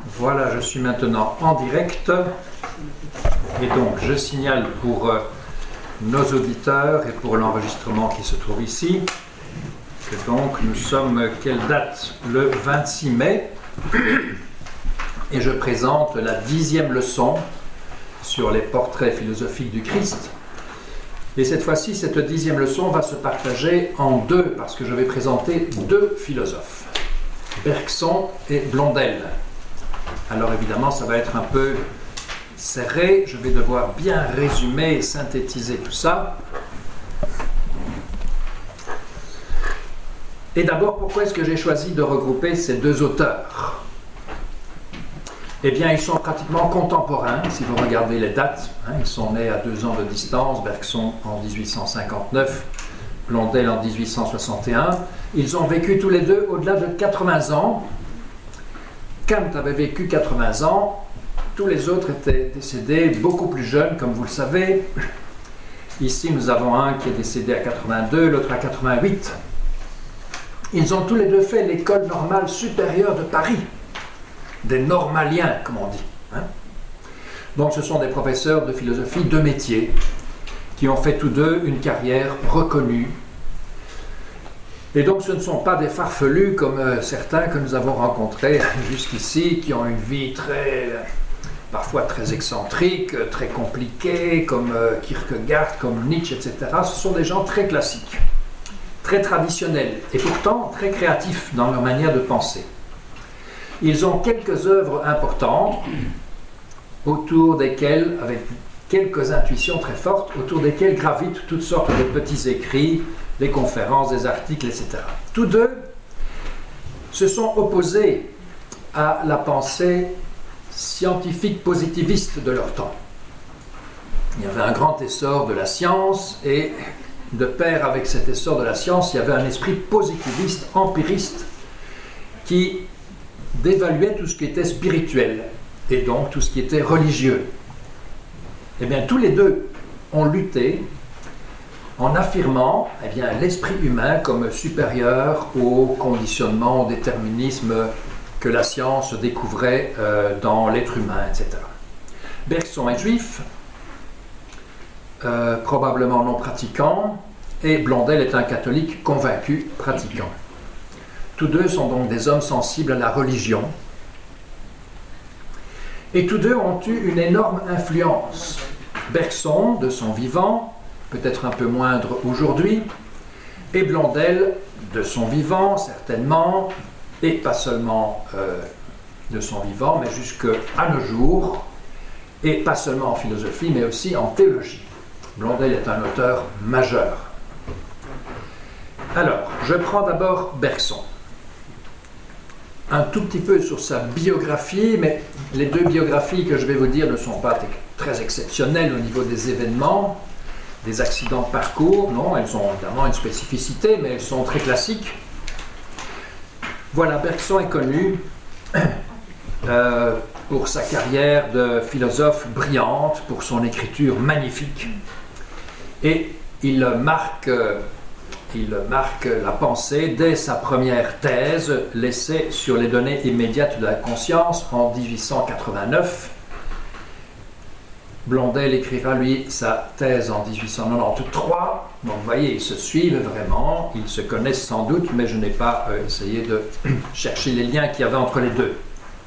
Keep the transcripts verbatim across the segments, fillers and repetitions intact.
Voilà, je suis maintenant en direct et donc je signale pour euh, nos auditeurs et pour l'enregistrement qui se trouve ici que donc nous sommes, quelle date? Le vingt-six mai et je présente la dixième leçon sur les portraits philosophiques du Christ. Et cette fois-ci, cette dixième leçon va se partager en deux parce que je vais présenter deux philosophes, Bergson et Blondel. Alors évidemment, ça va être un peu serré, je vais devoir bien résumer et synthétiser tout ça. Et d'abord, pourquoi est-ce que j'ai choisi de regrouper ces deux auteurs? Eh bien, ils sont pratiquement contemporains, si vous regardez les dates. Hein, ils sont nés à deux ans de distance, Bergson en dix-huit cent cinquante-neuf, Blondel en dix-huit cent soixante et un. Ils ont vécu tous les deux au-delà de quatre-vingts ans. Kant avait vécu quatre-vingts ans, tous les autres étaient décédés beaucoup plus jeunes, comme vous le savez. Ici, nous avons un qui est décédé à quatre-vingt-deux, l'autre à quatre-vingt-huit. Ils ont tous les deux fait l'école normale supérieure de Paris, des normaliens, comme on dit. Hein? Donc, ce sont des professeurs de philosophie de métier qui ont fait tous deux une carrière reconnue. Et donc, ce ne sont pas des farfelus comme euh, certains que nous avons rencontrés jusqu'ici, qui ont une vie très, parfois très excentrique, très compliquée, comme euh, Kierkegaard, comme Nietzsche, et cetera. Ce sont des gens très classiques, très traditionnels, et pourtant très créatifs dans leur manière de penser. Ils ont quelques œuvres importantes, autour desquelles, avec quelques intuitions très fortes, autour desquelles gravitent toutes sortes de petits écrits, des conférences, des articles, et cetera. Tous deux se sont opposés à la pensée scientifique positiviste de leur temps. Il y avait un grand essor de la science et de pair avec cet essor de la science, il y avait un esprit positiviste, empiriste, qui dévaluait tout ce qui était spirituel et donc tout ce qui était religieux. Eh bien, tous les deux ont lutté en affirmant eh bien, l'esprit humain comme supérieur au conditionnement, au déterminisme que la science découvrait euh, dans l'être humain, et cetera. Bergson est juif, euh, probablement non pratiquant, et Blondel est un catholique convaincu, pratiquant. Tous deux sont donc des hommes sensibles à la religion, et tous deux ont eu une énorme influence. Bergson, de son vivant, peut-être un peu moindre aujourd'hui, et Blondel, de son vivant, certainement, et pas seulement euh, de son vivant, mais jusqu'à nos jours, et pas seulement en philosophie, mais aussi en théologie. Blondel est un auteur majeur. Alors, je prends d'abord Bergson. Un tout petit peu sur sa biographie, mais les deux biographies que je vais vous dire ne sont pas très exceptionnelles au niveau des événements, des accidents de parcours, non, elles ont évidemment une spécificité, mais elles sont très classiques. Voilà, Bergson est connu euh, pour sa carrière de philosophe brillante, pour son écriture magnifique, et il marque, il marque la pensée dès sa première thèse, l'essai sur les données immédiates de la conscience en dix-huit cent quatre-vingt-neuf. Blondel écrira, lui, sa thèse en dix-huit cent quatre-vingt-treize. Donc, vous voyez, ils se suivent vraiment, ils se connaissent sans doute, mais je n'ai pas euh, essayé de chercher les liens qu'il y avait entre les deux.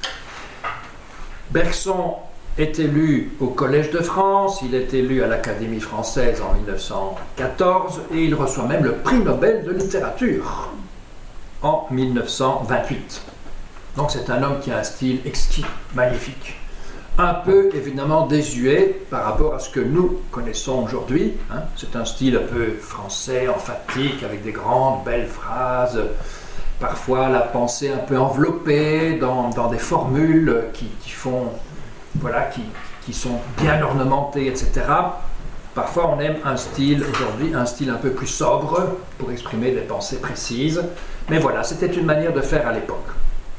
Bergson est élu au Collège de France, il est élu à l'Académie française en mille neuf cent quatorze, et il reçoit même le prix Nobel de littérature en mille neuf cent vingt-huit. Donc, c'est un homme qui a un style exquis, magnifique. Un peu évidemment désuet par rapport à ce que nous connaissons aujourd'hui. Hein. C'est un style un peu français, emphatique, avec des grandes, belles phrases, parfois la pensée un peu enveloppée dans, dans des formules qui, qui font, voilà, qui, qui sont bien ornementées, et cetera. Parfois on aime un style aujourd'hui, un style un peu plus sobre pour exprimer des pensées précises. Mais voilà, c'était une manière de faire à l'époque.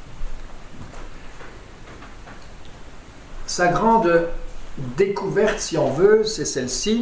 Sa grande découverte, si on veut, c'est celle-ci,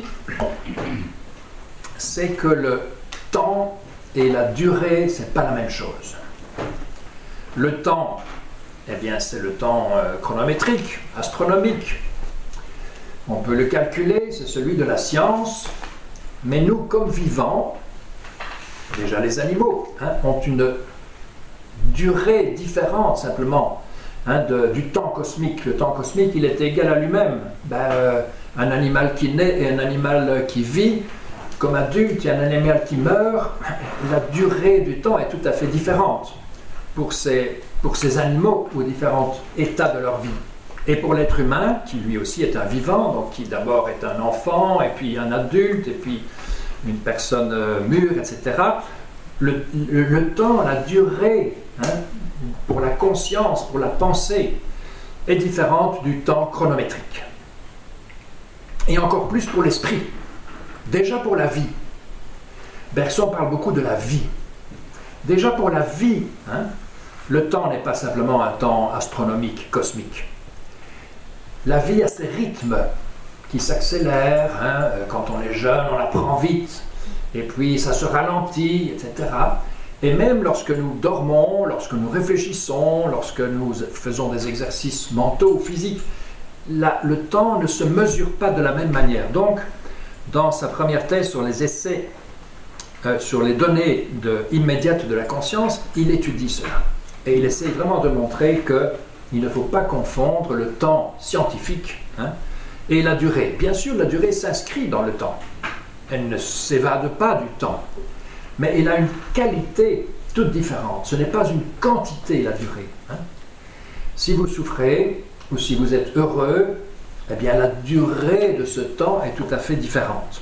c'est que le temps et la durée, ce n'est pas la même chose. Le temps eh bien c'est le temps euh, chronométrique, astronomique. On peut le calculer, c'est celui de la science, mais nous, comme vivants, déjà les animaux, hein, ont une durée différente simplement hein, de, du temps cosmique. Le temps cosmique, il est égal à lui-même. Ben, euh, un animal qui naît et un animal qui vit, comme adulte et un animal qui meurt, la durée du temps est tout à fait différente pour ces, pour ces animaux aux différents états de leur vie. Et pour l'être humain, qui lui aussi est un vivant, donc qui d'abord est un enfant, et puis un adulte, et puis une personne euh, mûre, et cetera, le, le, le temps, la durée, hein, pour la conscience, pour la pensée, est différente du temps chronométrique. Et encore plus pour l'esprit. Déjà pour la vie. Bergson parle beaucoup de la vie. Déjà pour la vie, hein, le temps n'est pas simplement un temps astronomique, cosmique. La vie a ses rythmes qui s'accélèrent. Hein, quand on est jeune, on apprend vite. Et puis ça se ralentit, et cetera. Et même lorsque nous dormons, lorsque nous réfléchissons, lorsque nous faisons des exercices mentaux ou physiques, la, le temps ne se mesure pas de la même manière. Donc, dans sa première thèse sur les essais euh, sur les données de, immédiates de la conscience, il étudie cela. Et il essaie vraiment de montrer qu'il ne faut pas confondre le temps scientifique hein, et la durée. Bien sûr, la durée s'inscrit dans le temps. Elle ne s'évade pas du temps. Mais elle a une qualité toute différente. Ce n'est pas une quantité, la durée. Hein. Si vous souffrez ou si vous êtes heureux, eh bien la durée de ce temps est tout à fait différente.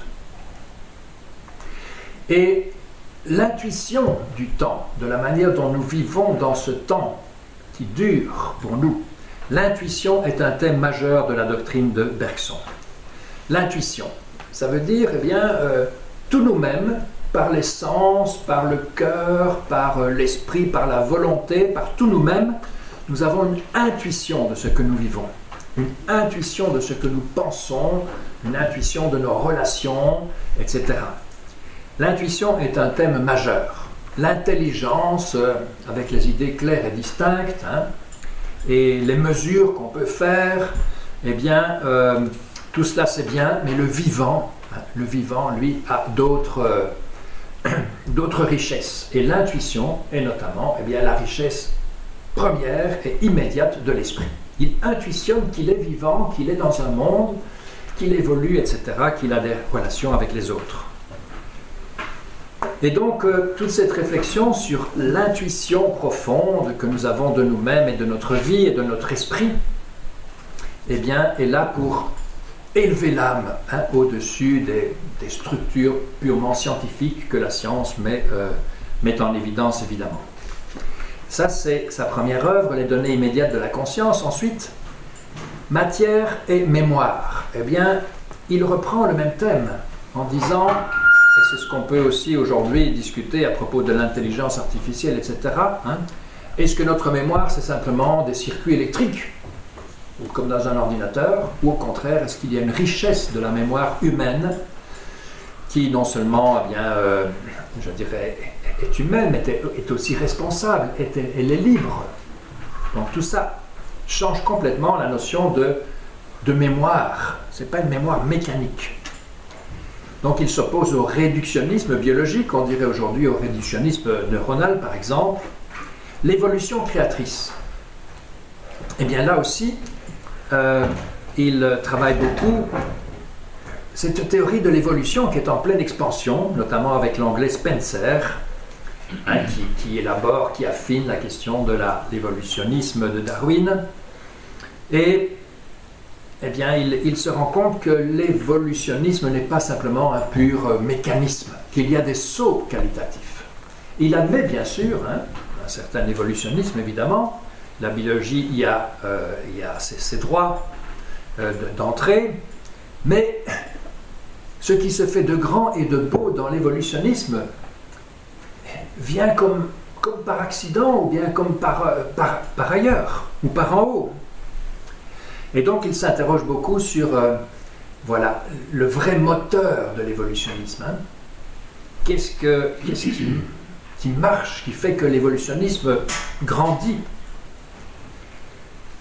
Et l'intuition du temps, de la manière dont nous vivons dans ce temps qui dure pour nous, l'intuition est un thème majeur de la doctrine de Bergson. L'intuition, ça veut dire eh bien, euh, tout nous-mêmes, par les sens, par le cœur, par euh, l'esprit, par la volonté, par tout nous-mêmes, nous avons une intuition de ce que nous vivons. Une intuition de ce que nous pensons, une intuition de nos relations, et cetera. L'intuition est un thème majeur. L'intelligence, euh, avec les idées claires et distinctes, hein, et les mesures qu'on peut faire, eh bien, euh, tout cela c'est bien, mais le vivant, hein, le vivant, lui, a d'autres, euh, d'autres richesses. Et l'intuition est notamment eh bien, la richesse première et immédiate de l'esprit. Il intuitionne qu'il est vivant, qu'il est dans un monde, qu'il évolue, et cetera, qu'il a des relations avec les autres. Et donc, euh, toute cette réflexion sur l'intuition profonde que nous avons de nous-mêmes et de notre vie et de notre esprit, eh bien, est là pour élever l'âme hein, au-dessus des, des structures purement scientifiques que la science met, euh, met en évidence, évidemment. Ça, c'est sa première œuvre, les données immédiates de la conscience. Ensuite, matière et mémoire. Eh bien, il reprend le même thème en disant, et c'est ce qu'on peut aussi aujourd'hui discuter à propos de l'intelligence artificielle, et cetera. Hein, est-ce que notre mémoire, c'est simplement des circuits électriques, ou comme dans un ordinateur, ou au contraire, est-ce qu'il y a une richesse de la mémoire humaine qui non seulement, eh bien, euh, je dirais, est humaine, mais est aussi responsable, est, elle est libre. Donc tout ça change complètement la notion de, de mémoire. Ce n'est pas une mémoire mécanique. Donc il s'oppose au réductionnisme biologique, on dirait aujourd'hui au réductionnisme neuronal par exemple. L'évolution créatrice. Eh bien là aussi, euh, il travaille beaucoup cette théorie de l'évolution qui est en pleine expansion, notamment avec l'anglais Spencer, hein, qui, qui élabore, qui affine la question de la, l'évolutionnisme de Darwin. Et eh bien, il, il se rend compte que l'évolutionnisme n'est pas simplement un pur mécanisme, qu'il y a des sauts qualitatifs. Il admet bien sûr hein, un certain évolutionnisme, évidemment. La biologie y a, euh, y a ses, ses droits euh, d'entrée, mais ce qui se fait de grand et de beau dans l'évolutionnisme vient comme, comme par accident ou bien comme par, par, par ailleurs ou par en haut. Et donc il s'interroge beaucoup sur euh, voilà, le vrai moteur de l'évolutionnisme. Hein. Qu'est-ce, que, qu'est-ce qui, qui marche, qui fait que l'évolutionnisme grandit?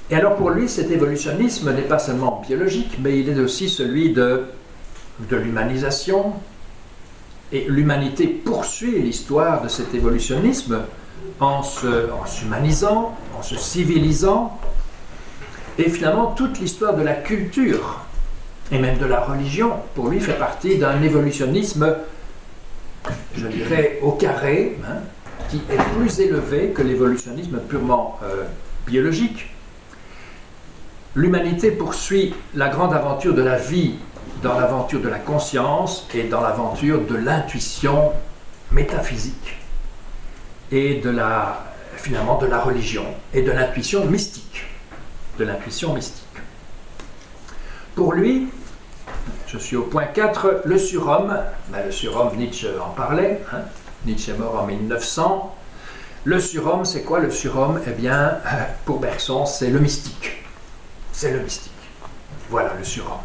Et alors pour lui, cet évolutionnisme n'est pas seulement biologique, mais il est aussi celui de, de l'humanisation. Et l'humanité poursuit l'histoire de cet évolutionnisme en se, en s'humanisant, en se civilisant. Et finalement, toute l'histoire de la culture et même de la religion, pour lui, fait partie d'un évolutionnisme, je dirais, au carré, hein, qui est plus élevé que l'évolutionnisme purement euh, biologique. L'humanité poursuit la grande aventure de la vie dans l'aventure de la conscience et dans l'aventure de l'intuition métaphysique et de la, finalement de la religion et de l'intuition mystique. De l'intuition mystique. Pour lui, je suis au point quatre, le surhomme, ben le surhomme, Nietzsche en parlait, hein, Nietzsche est mort en mille neuf cents. Le surhomme, c'est quoi le surhomme? Eh bien, pour Bergson, c'est le mystique. C'est le mystique. Voilà le surhomme.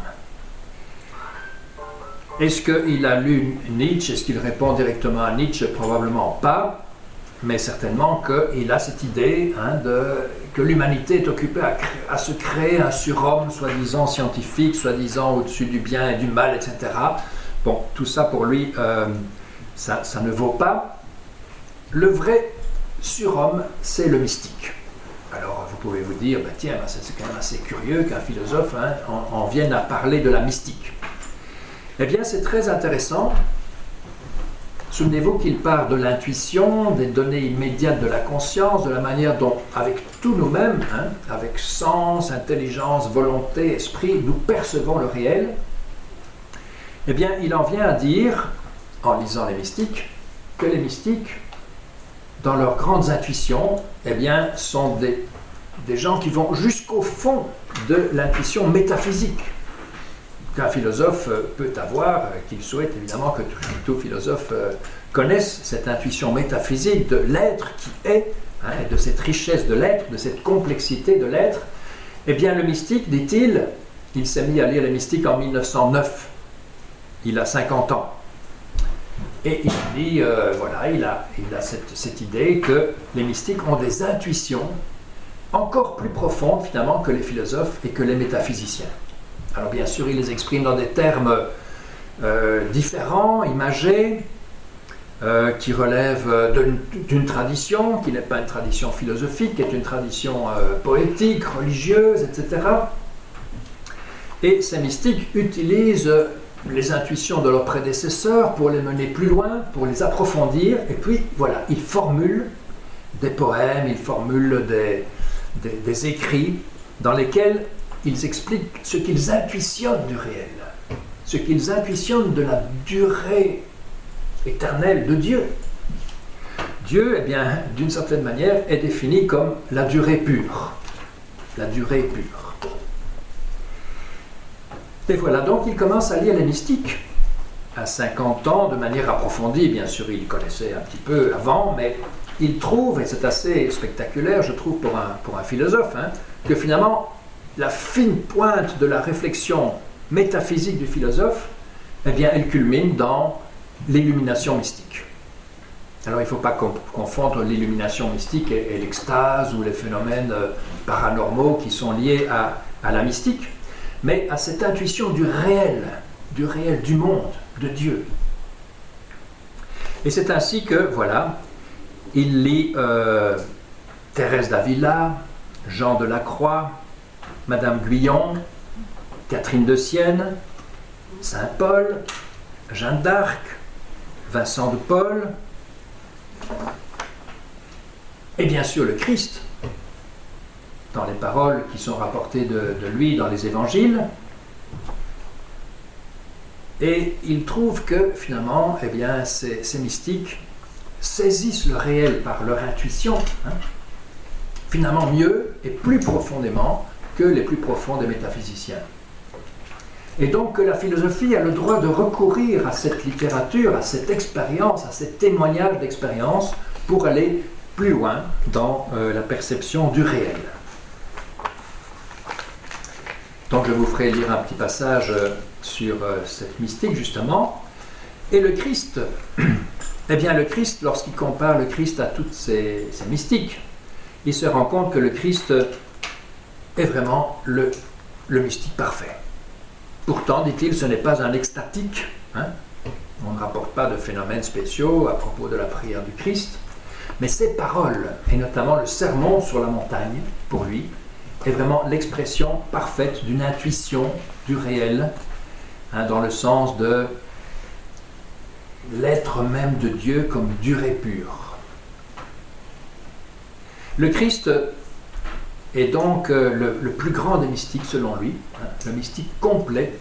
Est-ce qu'il a lu Nietzsche? Est-ce qu'il répond directement à Nietzsche? Probablement pas, mais certainement qu'il a cette idée hein, de, que l'humanité est occupée à, à se créer un surhomme, soi-disant scientifique, soi-disant au-dessus du bien et du mal, et cetera. Bon, tout ça pour lui, euh, ça, ça ne vaut pas. Le vrai surhomme, c'est le mystique. Alors, vous pouvez vous dire, ben, tiens, ben, c'est quand même assez curieux qu'un philosophe hein, en, en vienne à parler de la mystique. Eh bien, c'est très intéressant. Souvenez-vous qu'il part de l'intuition, des données immédiates de la conscience, de la manière dont, avec tous nous-mêmes, hein, avec sens, intelligence, volonté, esprit, nous percevons le réel. Eh bien, il en vient à dire, en lisant les mystiques, que les mystiques, dans leurs grandes intuitions, eh bien, sont des, des gens qui vont jusqu'au fond de l'intuition métaphysique qu'un philosophe peut avoir, qu'il souhaite évidemment que tout, tout philosophe connaisse cette intuition métaphysique de l'être qui est, hein, et de cette richesse de l'être, de cette complexité de l'être. Eh bien, le mystique, dit-il, il s'est mis à lire les mystiques en mille neuf cent neuf, il a cinquante ans. Et il dit, euh, voilà, il a, il a cette, cette idée que les mystiques ont des intuitions encore plus profondes finalement que les philosophes et que les métaphysiciens. Alors bien sûr, il les exprime dans des termes euh, différents, imagés, euh, qui relèvent d'une tradition, qui n'est pas une tradition philosophique, qui est une tradition euh, poétique, religieuse, et cetera. Et ces mystiques utilisent les intuitions de leurs prédécesseurs pour les mener plus loin, pour les approfondir, et puis voilà, ils formulent des poèmes, ils formulent des, des, des écrits dans lesquels ils expliquent ce qu'ils intuitionnent du réel, ce qu'ils intuitionnent de la durée éternelle de Dieu. Dieu, eh bien, d'une certaine manière, est défini comme la durée pure. La durée pure. Et voilà, donc il commence à lire les mystiques à cinquante ans, de manière approfondie. Bien sûr, il connaissait un petit peu avant, mais il trouve, et c'est assez spectaculaire, je trouve, pour un, pour un philosophe, hein, que finalement, la fine pointe de la réflexion métaphysique du philosophe, eh bien, elle culmine dans l'illumination mystique. Alors, il ne faut pas confondre l'illumination mystique et, et l'extase ou les phénomènes paranormaux qui sont liés à, à la mystique, mais à cette intuition du réel, du réel du monde, de Dieu. Et c'est ainsi que, voilà, il lit euh, Thérèse d'Avila, Jean de la Croix, Madame Guyon, Catherine de Sienne, Saint Paul, Jeanne d'Arc, Vincent de Paul, et bien sûr le Christ, dans les paroles qui sont rapportées de, de lui dans les évangiles. Et il trouve que finalement, eh bien, ces, ces mystiques saisissent le réel par leur intuition, hein, finalement mieux et plus profondément que les plus profonds des métaphysiciens. Et donc que la philosophie a le droit de recourir à cette littérature, à cette expérience, à ces témoignages d'expérience pour aller plus loin dans euh, la perception du réel. Donc je vous ferai lire un petit passage sur euh, cette mystique justement. Et le Christ, eh bien le Christ, lorsqu'il compare le Christ à toutes ces, ces mystiques, il se rend compte que le Christ est vraiment le, le mystique parfait. Pourtant, dit-il, ce n'est pas un extatique. Hein? On ne rapporte pas de phénomènes spéciaux à propos de la prière du Christ, mais ses paroles, et notamment le sermon sur la montagne, pour lui, est vraiment l'expression parfaite d'une intuition du réel, hein, dans le sens de l'être même de Dieu comme dur et pur. Le Christ est donc euh, le, le plus grand des mystiques selon lui, hein, le mystique complet.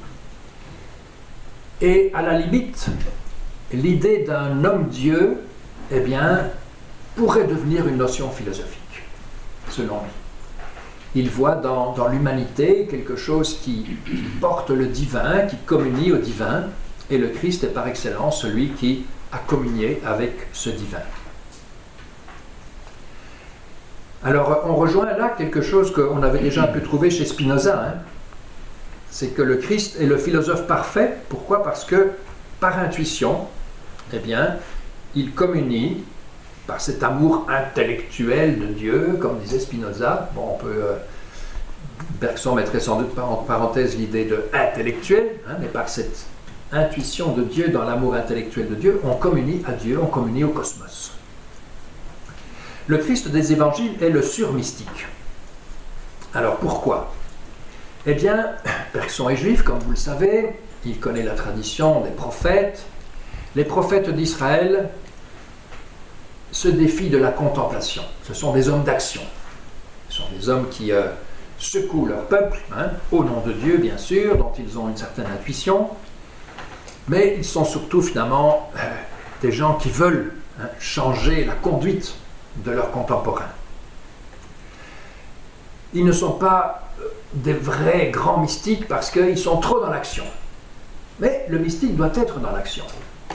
Et à la limite, l'idée d'un homme-dieu, eh bien, pourrait devenir une notion philosophique, selon lui. Il voit dans, dans l'humanité quelque chose qui, qui porte le divin, qui communie au divin, et le Christ est par excellence celui qui a communié avec ce divin. Alors, on rejoint là quelque chose qu'on avait déjà un peu trouvé chez Spinoza, hein. C'est que le Christ est le philosophe parfait. Pourquoi? Parce que, par intuition, eh bien, il communie par cet amour intellectuel de Dieu, comme disait Spinoza. Bon, on peut... Euh, Bergson mettrait sans doute en parenthèse l'idée de intellectuel, hein, mais par cette intuition de Dieu, dans l'amour intellectuel de Dieu, on communie à Dieu, on communie au cosmos. Le Christ des évangiles est le surmystique. Alors pourquoi? Eh bien, Bergson est juif, comme vous le savez, il connaît la tradition des prophètes. Les prophètes d'Israël se défient de la contemplation. Ce sont des hommes d'action. Ce sont des hommes qui euh, secouent leur peuple, hein, au nom de Dieu, bien sûr, dont ils ont une certaine intuition. Mais ils sont surtout, finalement, euh, des gens qui veulent hein, changer la conduite de leurs contemporains. Ils ne sont pas des vrais grands mystiques parce qu'ils sont trop dans l'action. Mais le mystique doit être dans l'action.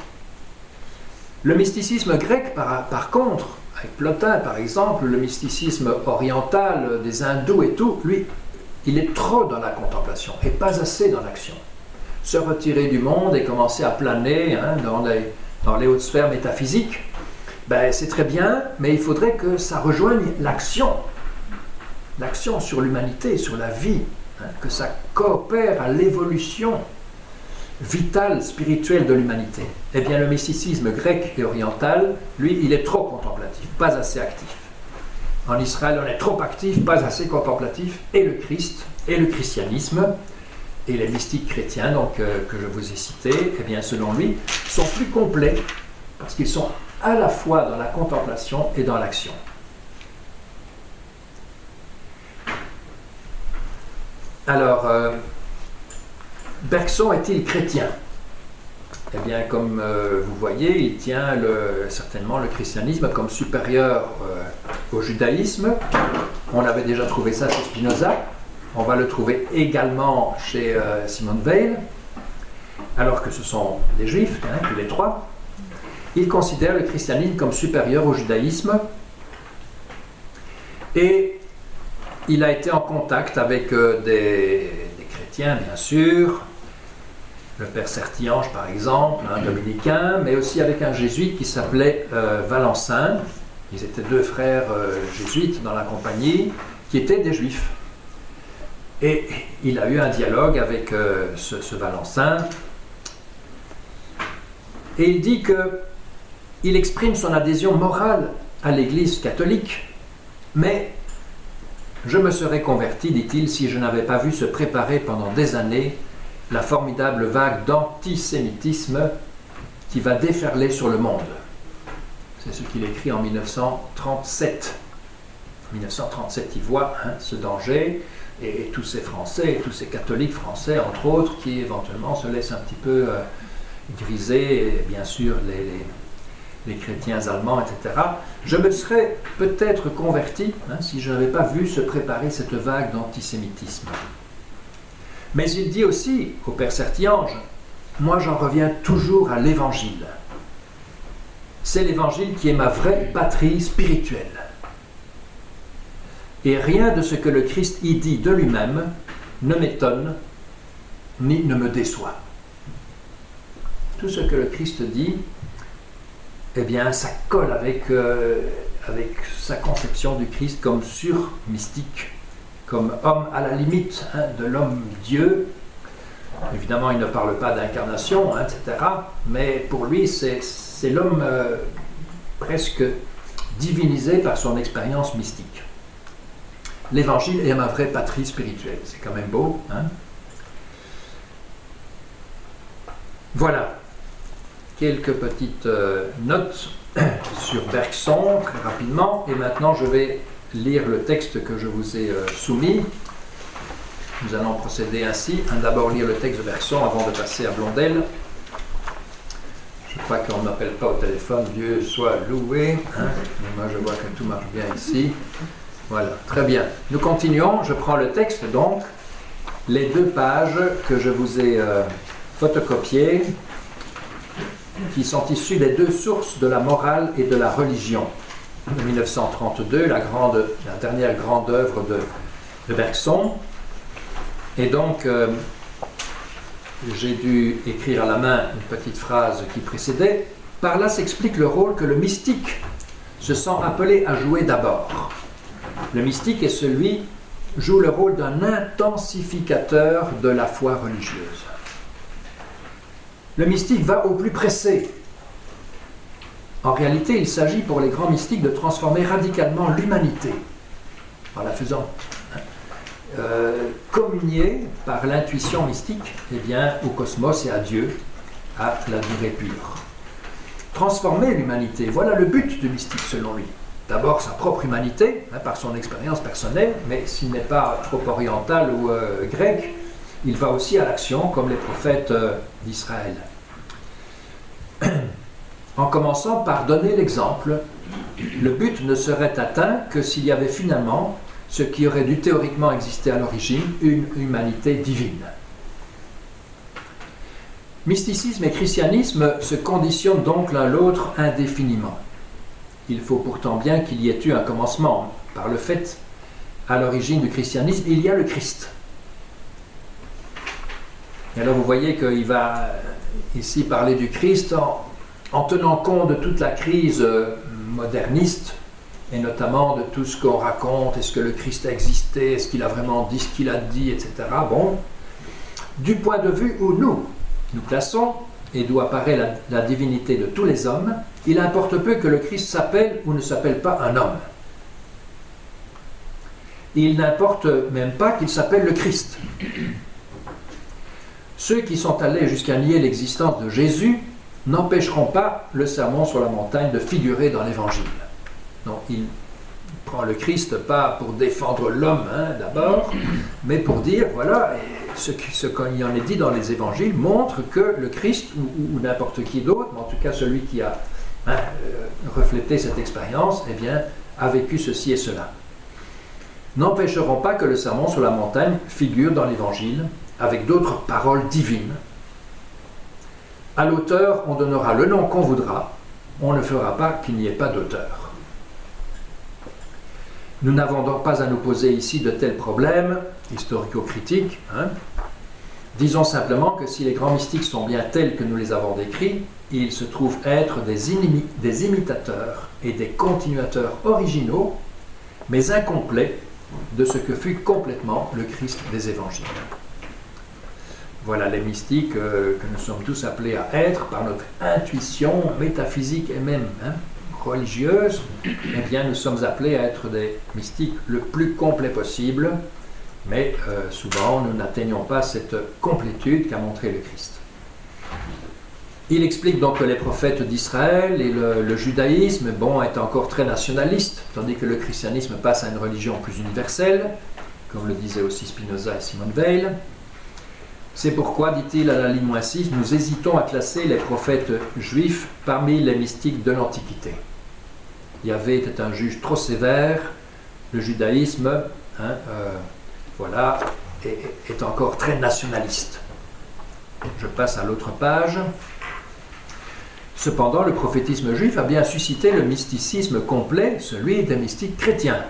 Le mysticisme grec, par, par contre, avec Plotin par exemple, le mysticisme oriental des hindous et tout, lui, il est trop dans la contemplation et pas assez dans l'action. Se retirer du monde et commencer à planer hein, dans, les, dans les hautes sphères métaphysiques, ben, c'est très bien, mais il faudrait que ça rejoigne l'action. L'action sur l'humanité, sur la vie, hein, que ça coopère à l'évolution vitale, spirituelle de l'humanité. Eh bien, le mysticisme grec et oriental, lui, il est trop contemplatif, pas assez actif. En Israël, on est trop actif, pas assez contemplatif, et le Christ, et le christianisme, et les mystiques chrétiens, donc, euh, que je vous ai cités, eh bien, selon lui, sont plus complets, parce qu'ils sont à la fois dans la contemplation et dans l'action. Alors, euh, Bergson est-il chrétien? Eh bien, comme euh, vous voyez, il tient le, certainement le christianisme comme supérieur euh, au judaïsme. On avait déjà trouvé ça chez Spinoza. On va le trouver également chez euh, Simone Weil, alors que ce sont des juifs, hein, tous les trois. Il considère le christianisme comme supérieur au judaïsme et il a été en contact avec euh, des, des chrétiens, bien sûr, le père Sertillange, par exemple, un dominicain, mais aussi avec un jésuite qui s'appelait euh, Valensin. Ils étaient deux frères euh, jésuites dans la compagnie, qui étaient des juifs. Et il a eu un dialogue avec euh, ce, ce Valensin, et il dit que il exprime son adhésion morale à l'Église catholique, mais je me serais converti, dit-il, si je n'avais pas vu se préparer pendant des années la formidable vague d'antisémitisme qui va déferler sur le monde. C'est ce qu'il écrit en mille neuf cent trente-sept. En mille neuf cent trente-sept, il voit hein, ce danger, et, et tous ces Français, et tous ces catholiques français, entre autres, qui éventuellement se laissent un petit peu euh, griser, et bien sûr les, les les chrétiens allemands, et cetera. Je me serais peut-être converti hein, si je n'avais pas vu se préparer cette vague d'antisémitisme. Mais il dit aussi au père Sertillange, moi j'en reviens toujours à l'évangile. C'est l'évangile qui est ma vraie patrie spirituelle. Et rien de ce que le Christ y dit de lui-même ne m'étonne ni ne me déçoit. Tout ce que le Christ dit, eh bien, ça colle avec, euh, avec sa conception du Christ comme sur-mystique, comme homme à la limite hein, de l'homme-dieu. Évidemment, il ne parle pas d'incarnation, hein, et cetera. Mais pour lui, c'est l'homme euh, presque divinisé par son expérience mystique. L'Évangile est ma vraie patrie spirituelle. C'est quand même beau. Hein? Voilà. Quelques petites euh, notes sur Bergson, très rapidement. Et maintenant, je vais lire le texte que je vous ai euh, soumis. Nous allons procéder ainsi. D'abord lire le texte de Bergson avant de passer à Blondel. Je crois qu'on ne m'appelle pas au téléphone. Dieu soit loué. Hein? Moi, je vois que tout marche bien ici. Voilà, très bien. Nous continuons. Je prends le texte, donc, les deux pages que je vous ai euh, photocopiées, qui sont issues des deux sources de la morale et de la religion. De mille neuf cent trente-deux, la, grande, la dernière grande œuvre de, de Bergson. Et donc, euh, j'ai dû écrire à la main une petite phrase qui précédait. Par là s'explique le rôle que le mystique se sent appelé à jouer d'abord. Le mystique est celui qui joue le rôle d'un intensificateur de la foi religieuse. Le mystique va au plus pressé. En réalité, il s'agit pour les grands mystiques de transformer radicalement l'humanité en la faisant euh, communier par l'intuition mystique eh bien, au cosmos et à Dieu, à la durée pure. Transformer l'humanité, voilà le but du mystique selon lui. D'abord sa propre humanité, hein, par son expérience personnelle, mais s'il n'est pas trop oriental ou euh, grec, il va aussi à l'action comme les prophètes euh, d'Israël. En commençant par donner l'exemple, le but ne serait atteint que s'il y avait finalement ce qui aurait dû théoriquement exister à l'origine, une humanité divine. Mysticisme et christianisme se conditionnent donc l'un l'autre indéfiniment. Il faut pourtant bien qu'il y ait eu un commencement. Par le fait, à l'origine du christianisme, il y a le Christ. Et alors vous voyez qu'il va ici parler du Christ en, en tenant compte de toute la crise moderniste, et notamment de tout ce qu'on raconte, est-ce que le Christ a existé, est-ce qu'il a vraiment dit ce qu'il a dit, et cetera. Bon, du point de vue où nous, nous plaçons, et d'où apparaît la, la divinité de tous les hommes, il importe peu que le Christ s'appelle ou ne s'appelle pas un homme. Il n'importe même pas qu'il s'appelle le Christ. Ceux qui sont allés jusqu'à nier l'existence de Jésus n'empêcheront pas le sermon sur la montagne de figurer dans l'Évangile. Donc il prend le Christ pas pour défendre l'homme hein, d'abord, mais pour dire, voilà, ce qu'il ce y en est dit dans les Évangiles montre que le Christ, ou, ou, ou n'importe qui d'autre, mais en tout cas celui qui a hein, euh, reflété cette expérience, eh bien, a vécu ceci et cela. N'empêcheront pas que le sermon sur la montagne figure dans l'Évangile avec d'autres paroles divines. À l'auteur, on donnera le nom qu'on voudra, on ne fera pas qu'il n'y ait pas d'auteur. Nous n'avons donc pas à nous poser ici de tels problèmes historico-critiques. Hein. Disons simplement que si les grands mystiques sont bien tels que nous les avons décrits, ils se trouvent être des, inimi- des imitateurs et des continuateurs originaux, mais incomplets, de ce que fut complètement le Christ des Évangiles. Voilà les mystiques euh, que nous sommes tous appelés à être par notre intuition métaphysique et même hein, religieuse. Eh bien, nous sommes appelés à être des mystiques le plus complet possible, mais euh, souvent nous n'atteignons pas cette complétude qu'a montré le Christ. Il explique donc que les prophètes d'Israël et le, le judaïsme, bon, est encore très nationaliste, tandis que le christianisme passe à une religion plus universelle, comme le disaient aussi Spinoza et Simone Weil. C'est pourquoi, dit-il à la ligne moins six, nous hésitons à classer les prophètes juifs parmi les mystiques de l'Antiquité. Yahvé était un juge trop sévère, le judaïsme, hein, euh, voilà, est, est encore très nationaliste. Je passe à l'autre page. Cependant, le prophétisme juif a bien suscité le mysticisme complet, celui des mystiques chrétiens.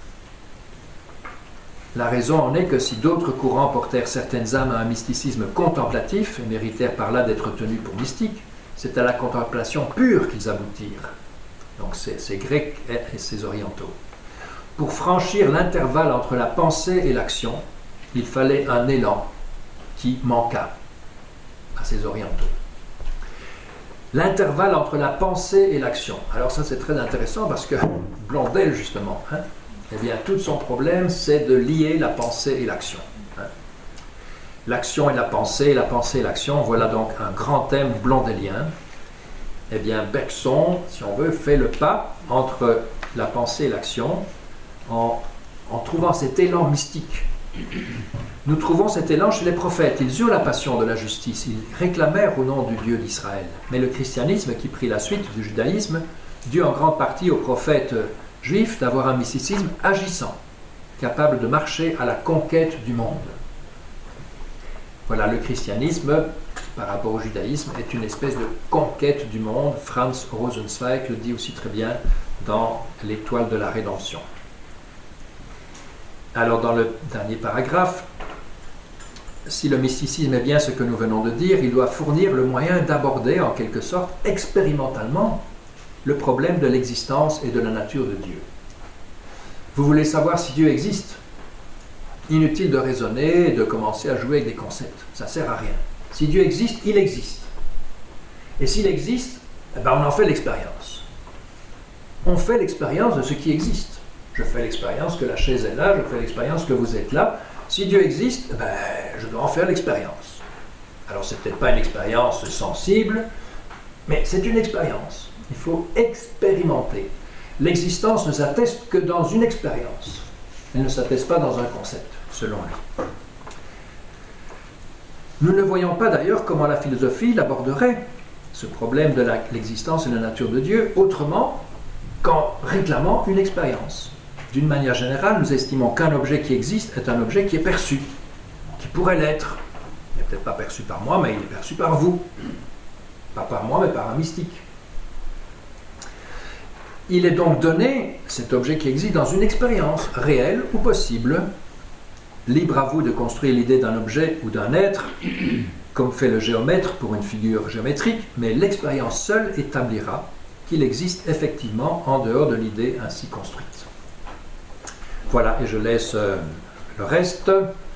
La raison en est que si d'autres courants portèrent certaines âmes à un mysticisme contemplatif et méritèrent par là d'être tenus pour mystiques, c'est à la contemplation pure qu'ils aboutirent. Donc c'est ces Grecs et ces Orientaux. pour franchir l'intervalle entre la pensée et l'action, il fallait un élan qui manqua à ces orientaux. L'intervalle entre la pensée et l'action. Alors ça c'est très intéressant parce que Blondel justement, hein, eh bien tout son problème c'est de lier la pensée et l'action. Hein. L'action et la pensée, la pensée et l'action, voilà donc un grand thème blondelien. Eh bien Bergson, si on veut, fait le pas entre la pensée et l'action en, en trouvant cet élan mystique. Nous trouvons cet élan chez les prophètes. Ils eurent la passion de la justice, ils réclamèrent au nom du Dieu d'Israël. Mais le christianisme, qui prit la suite du judaïsme, dut en grande partie aux prophètes juifs d'avoir un mysticisme agissant, capable de marcher à la conquête du monde. Voilà, le christianisme, par rapport au judaïsme, est une espèce de conquête du monde. Franz Rosenzweig le dit aussi très bien dans l'Étoile de la Rédemption. Alors dans le dernier paragraphe, si le mysticisme est bien ce que nous venons de dire, il doit fournir le moyen d'aborder en quelque sorte expérimentalement le problème de l'existence et de la nature de Dieu. Vous voulez savoir si Dieu existe? Inutile de raisonner et de commencer à jouer avec des concepts, ça ne sert à rien. Si Dieu existe, il existe. Et s'il existe, eh ben on en fait l'expérience. On fait l'expérience de ce qui existe. Je fais l'expérience que la chaise est là, je fais l'expérience que vous êtes là. Si Dieu existe, ben, je dois en faire l'expérience. Alors c'est peut-être pas une expérience sensible, mais c'est une expérience. Il faut expérimenter. L'existence ne s'atteste que dans une expérience. Elle ne s'atteste pas dans un concept, selon lui. Nous ne voyons pas d'ailleurs comment la philosophie l'aborderait, ce problème de la, l'existence et de la nature de Dieu, autrement qu'en réclamant une expérience. D'une manière générale, nous estimons qu'un objet qui existe est un objet qui est perçu, qui pourrait l'être. Il n'est peut-être pas perçu par moi, mais il est perçu par vous. Pas par moi, mais par un mystique. Il est donc donné, cet objet qui existe, dans une expérience réelle ou possible. Libre à vous de construire l'idée d'un objet ou d'un être, comme fait le géomètre pour une figure géométrique, mais l'expérience seule établira qu'il existe effectivement en dehors de l'idée ainsi construite. Voilà, et je laisse euh, le reste.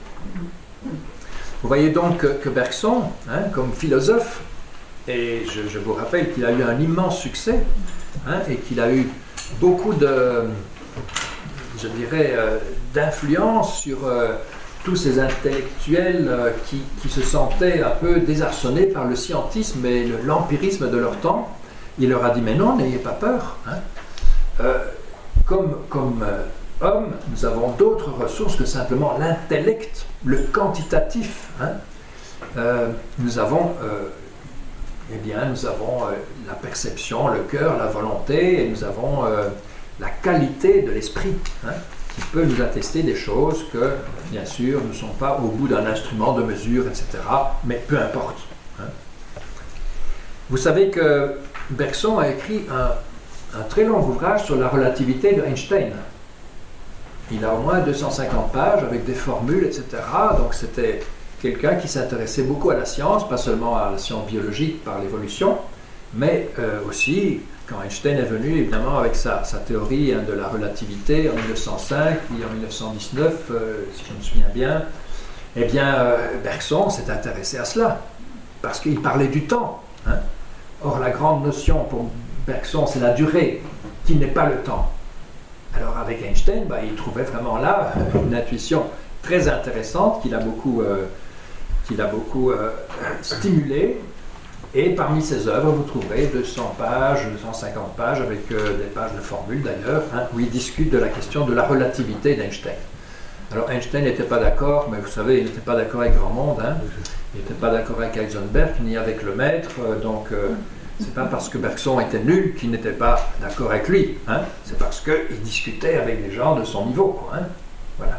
Vous voyez donc que, que Bergson, hein, comme philosophe, et je, je vous rappelle qu'il a eu un immense succès, hein, et qu'il a eu beaucoup de, je dirais, euh, d'influence sur euh, tous ces intellectuels euh, qui, qui se sentaient un peu désarçonnés par le scientisme et le, l'empirisme de leur temps. Il leur a dit, mais non, n'ayez pas peur. Hein. Euh, comme comme euh, hommes, nous avons d'autres ressources que simplement l'intellect, le quantitatif. Hein. Euh, nous avons, euh, eh bien, nous avons euh, la perception, le cœur, la volonté, et nous avons euh, la qualité de l'esprit, hein, qui peut nous attester des choses que, bien sûr, ne sont pas au bout d'un instrument de mesure, et cetera, mais peu importe. Hein. Vous savez que Bergson a écrit un, un très long ouvrage sur la relativité de Einstein. Il a au moins deux cent cinquante pages avec des formules, et cetera. Donc c'était quelqu'un qui s'intéressait beaucoup à la science, pas seulement à la science biologique par l'évolution, mais euh, aussi, quand Einstein est venu, évidemment, avec sa, sa théorie hein, de la relativité en mille neuf cent cinq, puis en mille neuf cent dix-neuf, euh, si je me souviens bien, eh bien, euh, Bergson s'est intéressé à cela, parce qu'il parlait du temps. Hein. Or, la grande notion pour Bergson, c'est la durée, qui n'est pas le temps. Alors, avec Einstein, bah, il trouvait vraiment là une intuition très intéressante qu'il a beaucoup, euh, qu'il a beaucoup euh, stimulée. Et parmi ses œuvres, vous trouverez deux cents pages, deux cent cinquante pages, avec euh, des pages de formules d'ailleurs, hein, où il discute de la question de la relativité d'Einstein. Alors, Einstein n'était pas d'accord, mais vous savez, il n'était pas d'accord avec grand monde. Hein. Il n'était pas d'accord avec Heisenberg, ni avec le maître, euh, donc euh, c'est pas parce que Bergson était nul qu'il n'était pas d'accord avec lui, hein. C'est parce qu'il discutait avec des gens de son niveau, quoi, hein. Voilà.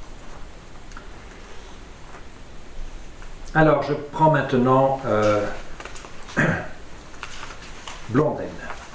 Alors, je prends maintenant euh, Blondel.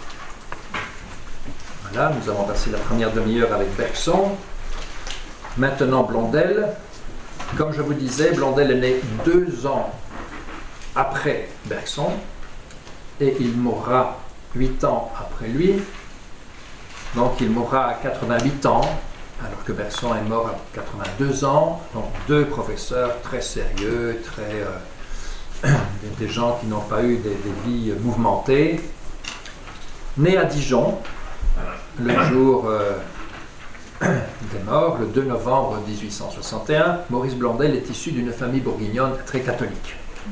Voilà, nous avons passé la première demi-heure avec Bergson. Maintenant, Blondel. Comme je vous disais, Blondel est né deux ans après Bergson et il mourra huit ans après lui. Donc il mourra à quatre-vingt-huit ans alors que Bergson est mort à quatre-vingt-deux ans. Donc deux professeurs très sérieux, très, euh, des gens qui n'ont pas eu des, des vies mouvementées. Né à Dijon, le jour euh, des morts, le deux novembre mille huit cent soixante et un, Maurice Blondel est issu d'une famille bourguignonne très catholique.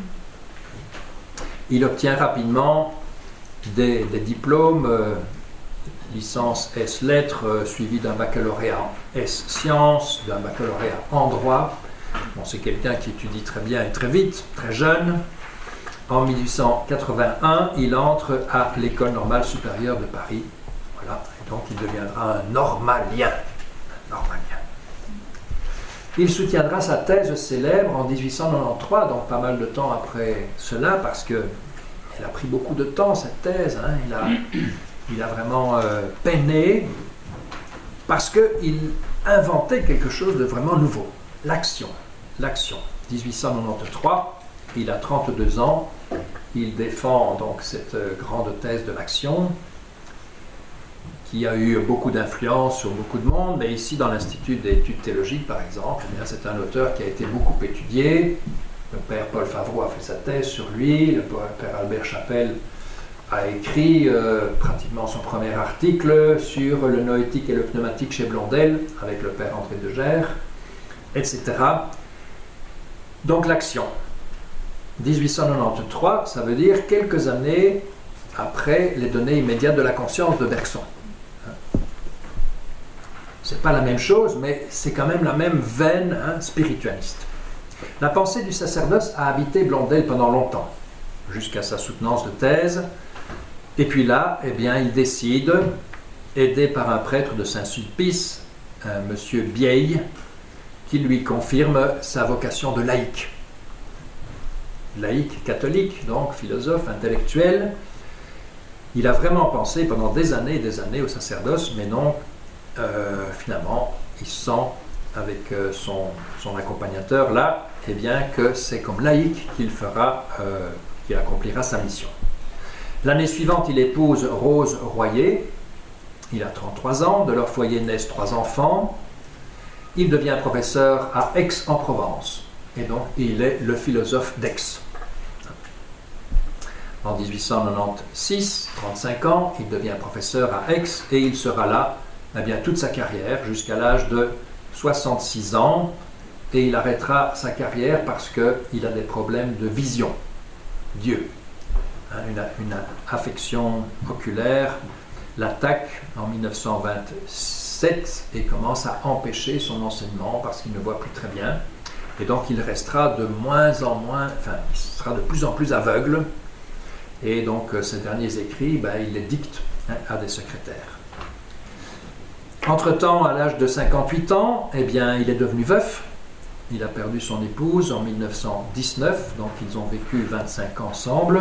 Il obtient rapidement des, des diplômes, euh, licence S lettres, euh, suivi d'un baccalauréat en S sciences, d'un baccalauréat en droit. Bon, c'est quelqu'un qui étudie très bien et très vite, très jeune. En mille huit cent quatre-vingt-un, il entre à l'École normale supérieure de Paris. Voilà, et donc il deviendra un normalien. Un normalien. Il soutiendra sa thèse célèbre en mille huit cent quatre-vingt-treize, donc pas mal de temps après cela, parce que elle a pris beaucoup de temps, cette thèse. Hein. Il, a, il a vraiment euh, peiné, parce qu'il inventait quelque chose de vraiment nouveau. L'action. L'action. mille huit cent quatre-vingt-treize, il a trente-deux ans. Il défend donc cette euh, grande thèse de l'action, qui a eu beaucoup d'influence sur beaucoup de monde, mais ici dans l'Institut d'études théologiques par exemple, eh bien, c'est un auteur qui a été beaucoup étudié. Le père Paul Favreau a fait sa thèse sur lui, le père Albert Chapelle a écrit euh, pratiquement son premier article sur le noétique et le pneumatique chez Blondel, avec le père André de Gers, et cetera. Donc l'action. mille huit cent quatre-vingt-treize, ça veut dire quelques années après les données immédiates de la conscience de Bergson. C'est pas la même chose, mais c'est quand même la même veine hein, spiritualiste. La pensée du sacerdoce a habité Blondel pendant longtemps, jusqu'à sa soutenance de thèse. Et puis là, eh bien, il décide, aidé par un prêtre de Saint-Sulpice, un monsieur Bieille, qui lui confirme sa vocation de laïc. Laïc catholique, donc philosophe, intellectuel. Il a vraiment pensé pendant des années et des années au sacerdoce, mais non, euh, finalement, il sent avec euh, son, son accompagnateur là, eh bien, que c'est comme laïc qu'il fera, euh, qu'il accomplira sa mission. L'année suivante, il épouse Rose Royer. Il a trente-trois ans, de leur foyer naissent trois enfants. Il devient professeur à Aix-en-Provence, et donc il est le philosophe d'Aix. En mille huit cent quatre-vingt-seize, trente-cinq ans, il devient professeur à Aix et il sera là eh bien, toute sa carrière jusqu'à l'âge de soixante-six ans, et il arrêtera sa carrière parce qu'il a des problèmes de vision. Dieu, hein, une, une affection oculaire, l'attaque en mille neuf cent vingt-sept et commence à empêcher son enseignement parce qu'il ne voit plus très bien, et donc il restera de moins en moins, enfin il sera de plus en plus aveugle. Et donc, euh, ces derniers écrits, ben, il les dicte hein, à des secrétaires. Entre-temps, à l'âge de cinquante-huit ans, eh bien, il est devenu veuf. Il a perdu son épouse en mille neuf cent dix-neuf, donc ils ont vécu vingt-cinq ans ensemble.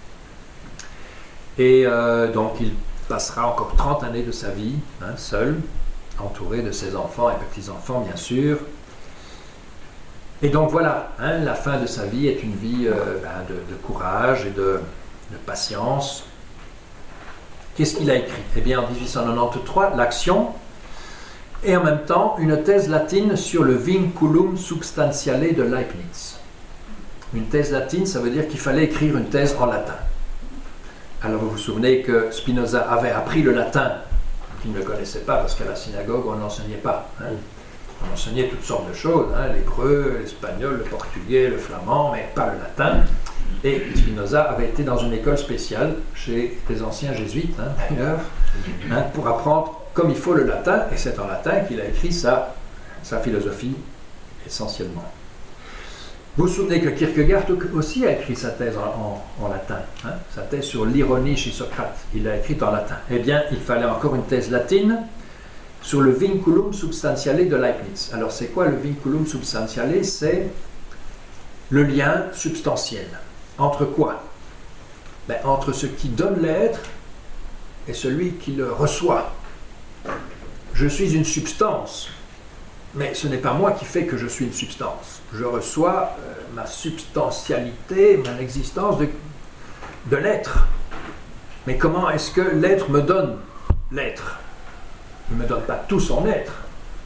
Et euh, donc, il passera encore trente années de sa vie, hein, seul, entouré de ses enfants et petits-enfants, bien sûr. Et donc, voilà, hein, la fin de sa vie est une vie euh, ben, de, de courage et de... de patience. Qu'est-ce qu'il a écrit? Eh bien, en mille huit cent quatre-vingt-treize, l'action, et en même temps une thèse latine sur le vinculum substantiale de Leibniz. Une thèse latine, ça veut dire qu'il fallait écrire une thèse en latin. Alors, vous vous souvenez que Spinoza avait appris le latin, qu'il ne connaissait pas, parce qu'à la synagogue, on n'enseignait pas. Hein. On enseignait toutes sortes de choses, hein, l'hébreu, l'espagnol, le portugais, le flamand, mais pas le latin. Et Spinoza avait été dans une école spéciale chez des anciens jésuites, hein, d'ailleurs, hein, pour apprendre comme il faut le latin, et c'est en latin qu'il a écrit sa, sa philosophie, essentiellement. Vous vous souvenez que Kierkegaard aussi a écrit sa thèse en, en, en latin, hein, sa thèse sur l'ironie chez Socrate, il l'a écrite en latin. Eh bien, il fallait encore une thèse latine sur le vinculum substantiale de Leibniz. Alors, c'est quoi le vinculum substantiale? C'est le lien substantiel. Entre quoi? Ben, entre ce qui donne l'être et celui qui le reçoit. Je suis une substance, mais ce n'est pas moi qui fais que je suis une substance. Je reçois euh, ma substantialité, mon existence de, de l'être. Mais comment est-ce que l'être me donne l'être? Il ne me donne pas tout son être.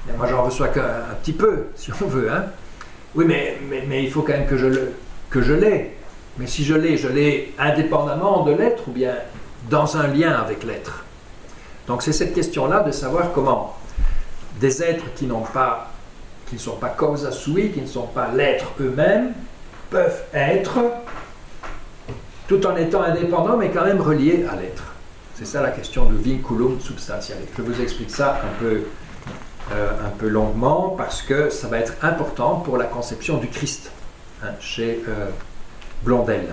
Et moi, j'en reçois qu'un un petit peu, si on veut. Hein. Oui, mais, mais, mais il faut quand même que je, le, que je l'ai. Mais si je l'ai, je l'ai indépendamment de l'être ou bien dans un lien avec l'être. Donc c'est cette question-là de savoir comment des êtres qui n'ont pas, qui ne sont pas causa sui, qui ne sont pas l'être eux-mêmes, peuvent être, tout en étant indépendants, mais quand même reliés à l'être. C'est ça la question du vinculum substantialis. Je vous explique ça un peu, euh, un peu longuement, parce que ça va être important pour la conception du Christ, hein, chez euh, Blondel.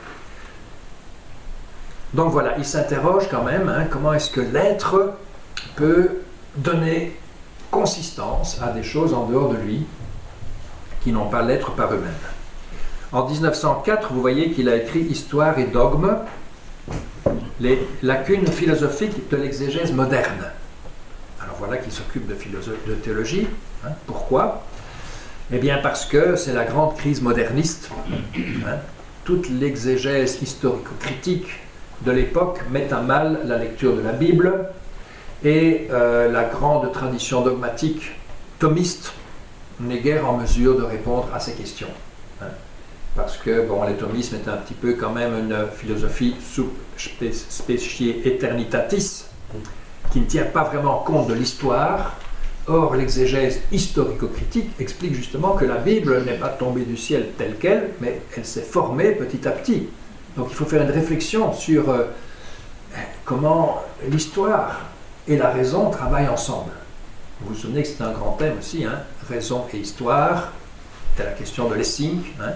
Donc voilà, il s'interroge quand même, hein, comment est-ce que l'être peut donner consistance à des choses en dehors de lui, qui n'ont pas l'être par eux-mêmes. En dix-neuf cent quatre, vous voyez qu'il a écrit « Histoire et dogme, les lacunes philosophiques de l'exégèse moderne ». Alors voilà qu'il s'occupe de, de théologie. Hein. Pourquoi ? Eh bien parce que c'est la grande crise moderniste. Hein. Toute l'exégèse historico-critique de l'époque met à mal la lecture de la Bible et euh, la grande tradition dogmatique thomiste n'est guère en mesure de répondre à ces questions. Hein. Parce que bon, le thomisme est un petit peu quand même une philosophie sub specie eternitatis qui ne tient pas vraiment compte de l'histoire. Or, l'exégèse historico-critique explique justement que la Bible n'est pas tombée du ciel telle qu'elle, mais elle s'est formée petit à petit. Donc il faut faire une réflexion sur euh, comment l'histoire et la raison travaillent ensemble. Vous vous souvenez que c'est un grand thème aussi, hein, raison et histoire. C'est la question de Lessing. Hein.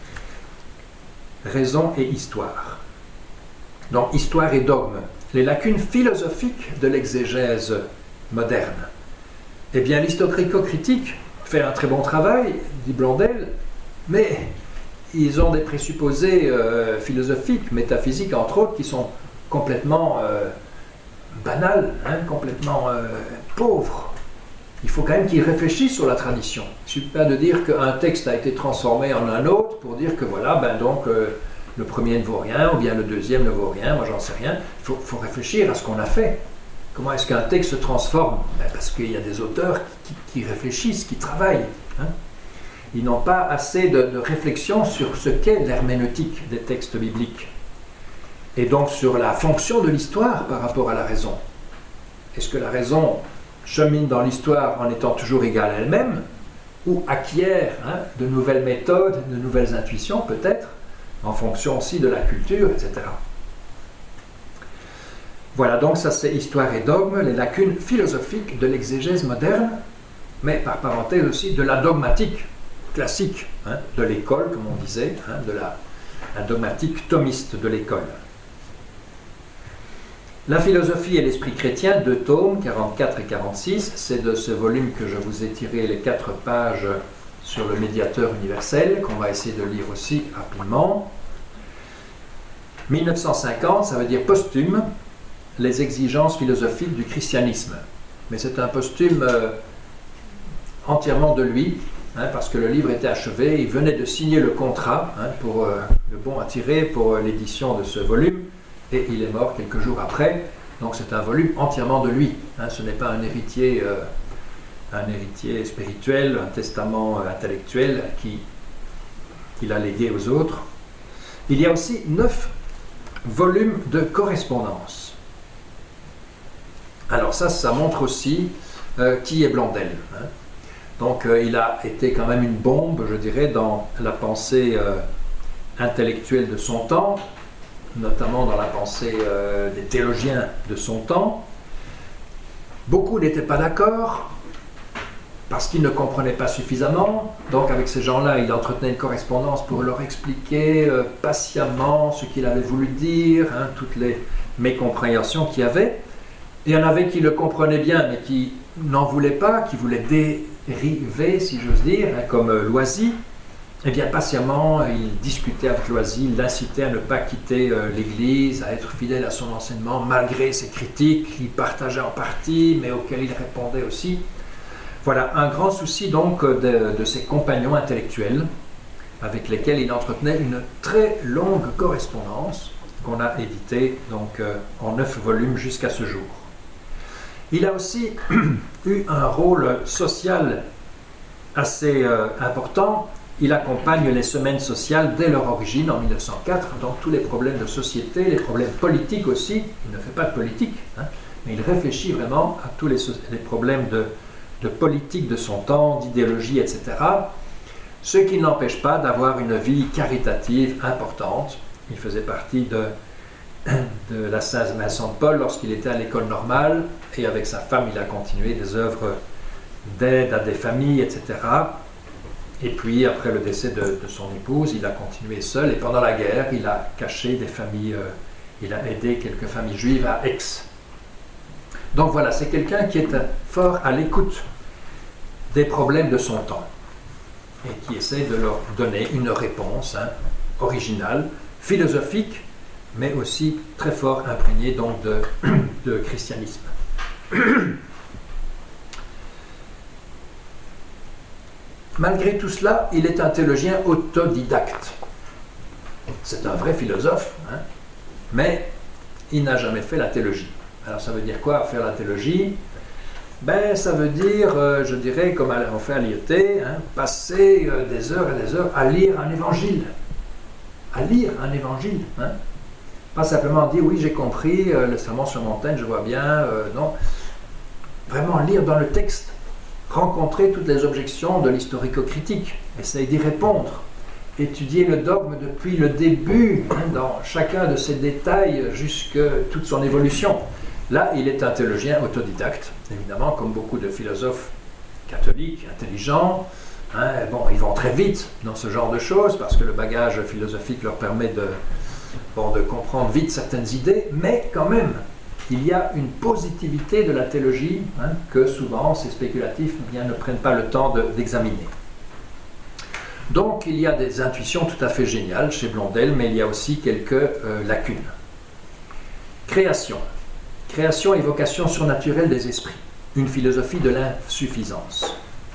Raison et histoire. Donc histoire et dogme. Les lacunes philosophiques de l'exégèse moderne. Eh bien l'historico-critique fait un très bon travail, dit Blondel, mais ils ont des présupposés euh, philosophiques, métaphysiques entre autres, qui sont complètement euh, banals, hein, complètement euh, pauvres. Il faut quand même qu'ils réfléchissent sur la tradition. Il ne suffit pas de dire qu'un texte a été transformé en un autre pour dire que voilà, ben donc euh, le premier ne vaut rien, ou bien le deuxième ne vaut rien, moi j'en sais rien. Il faut, faut réfléchir à ce qu'on a fait. Comment est-ce qu'un texte se transforme ? Ben parce qu'il y a des auteurs qui, qui réfléchissent, qui travaillent. Hein. Ils n'ont pas assez de, de réflexion sur ce qu'est l'herméneutique des textes bibliques. Et donc sur la fonction de l'histoire par rapport à la raison. Est-ce que la raison chemine dans l'histoire en étant toujours égale à elle-même, ou acquiert hein, de nouvelles méthodes, de nouvelles intuitions peut-être, en fonction aussi de la culture, et cetera. Voilà, donc ça c'est Histoire et dogme, les lacunes philosophiques de l'exégèse moderne, mais par parenthèse aussi de la dogmatique classique hein, de l'école, comme on disait, hein, de la, la dogmatique thomiste de l'école. La philosophie et l'esprit chrétien, deux tomes, quarante-quatre et quarante-six, c'est de ce volume que je vous ai tiré les quatre pages sur le médiateur universel, qu'on va essayer de lire aussi rapidement. mille neuf cent cinquante, ça veut dire posthume, les exigences philosophiques du christianisme. Mais c'est un posthume euh, entièrement de lui, hein, parce que le livre était achevé, il venait de signer le contrat hein, pour euh, le bon à tirer pour euh, l'édition de ce volume, et il est mort quelques jours après, donc c'est un volume entièrement de lui. Hein, ce n'est pas un héritier, euh, un héritier spirituel, un testament euh, intellectuel qui, qu'il a légué aux autres. Il y a aussi neuf volumes de correspondance. Alors ça, ça montre aussi euh, qui est Blondel. Hein. Donc euh, il a été quand même une bombe, je dirais, dans la pensée euh, intellectuelle de son temps, notamment dans la pensée euh, des théologiens de son temps. Beaucoup n'étaient pas d'accord, parce qu'ils ne comprenaient pas suffisamment. Donc avec ces gens-là, il entretenait une correspondance pour leur expliquer euh, patiemment ce qu'il avait voulu dire, hein, toutes les mécompréhensions qu'il y avait. Et il y en avait qui le comprenaient bien, mais qui n'en voulaient pas, qui voulaient dériver, si j'ose dire, hein, comme euh, Loisy. Eh bien, patiemment, il discutait avec Loisy, il l'incitait à ne pas quitter euh, l'Église, à être fidèle à son enseignement, malgré ses critiques qu'il partageait en partie, mais auxquelles il répondait aussi. Voilà, un grand souci donc de, de ses compagnons intellectuels, avec lesquels il entretenait une très longue correspondance, qu'on a éditée donc, euh, en neuf volumes jusqu'à ce jour. Il a aussi eu un rôle social assez euh, important. Il accompagne les semaines sociales dès leur origine en mille neuf cent quatre dans tous les problèmes de société, les problèmes politiques aussi. Il ne fait pas de politique, hein, mais il réfléchit vraiment à tous les, les problèmes de, de politique de son temps, d'idéologie, et cetera. Ce qui ne l'empêche pas d'avoir une vie caritative importante. Il faisait partie de, de la Saint-Vincent-de-Paul lorsqu'il était à l'école normale, et avec sa femme, il a continué des œuvres d'aide à des familles, et cetera. Et puis, après le décès de, de son épouse, il a continué seul, et pendant la guerre, il a caché des familles, euh, il a aidé quelques familles juives à Aix. Donc voilà, c'est quelqu'un qui est fort à l'écoute des problèmes de son temps, et qui essaie de leur donner une réponse hein, originale, philosophique, mais aussi très fort imprégné donc de, de christianisme. Malgré tout cela, il est un théologien autodidacte. C'est un vrai philosophe, hein, mais il n'a jamais fait la théologie. Alors ça veut dire quoi, faire la théologie? Ben, ça veut dire, euh, je dirais, comme on fait à l'I E T, hein, passer euh, des heures et des heures à lire un évangile. À lire un évangile. Hein. Pas simplement dire, oui, j'ai compris, euh, le sermon sur montagne, je vois bien, euh, non. Vraiment lire dans le texte, rencontrer toutes les objections de l'historico-critique, essayer d'y répondre, étudier le dogme depuis le début, hein, dans chacun de ses détails, jusqu'à toute son évolution. Là, il est un théologien autodidacte, évidemment, comme beaucoup de philosophes catholiques, intelligents. Hein, bon, ils vont très vite dans ce genre de choses, parce que le bagage philosophique leur permet de, bon, de comprendre vite certaines idées, mais quand même, il y a une positivité de la théologie hein, que souvent ces spéculatifs eh bien, ne prennent pas le temps de, d'examiner. Donc, il y a des intuitions tout à fait géniales chez Blondel, mais il y a aussi quelques euh, lacunes. Création. Création et vocation surnaturelle des esprits. Une philosophie de l'insuffisance.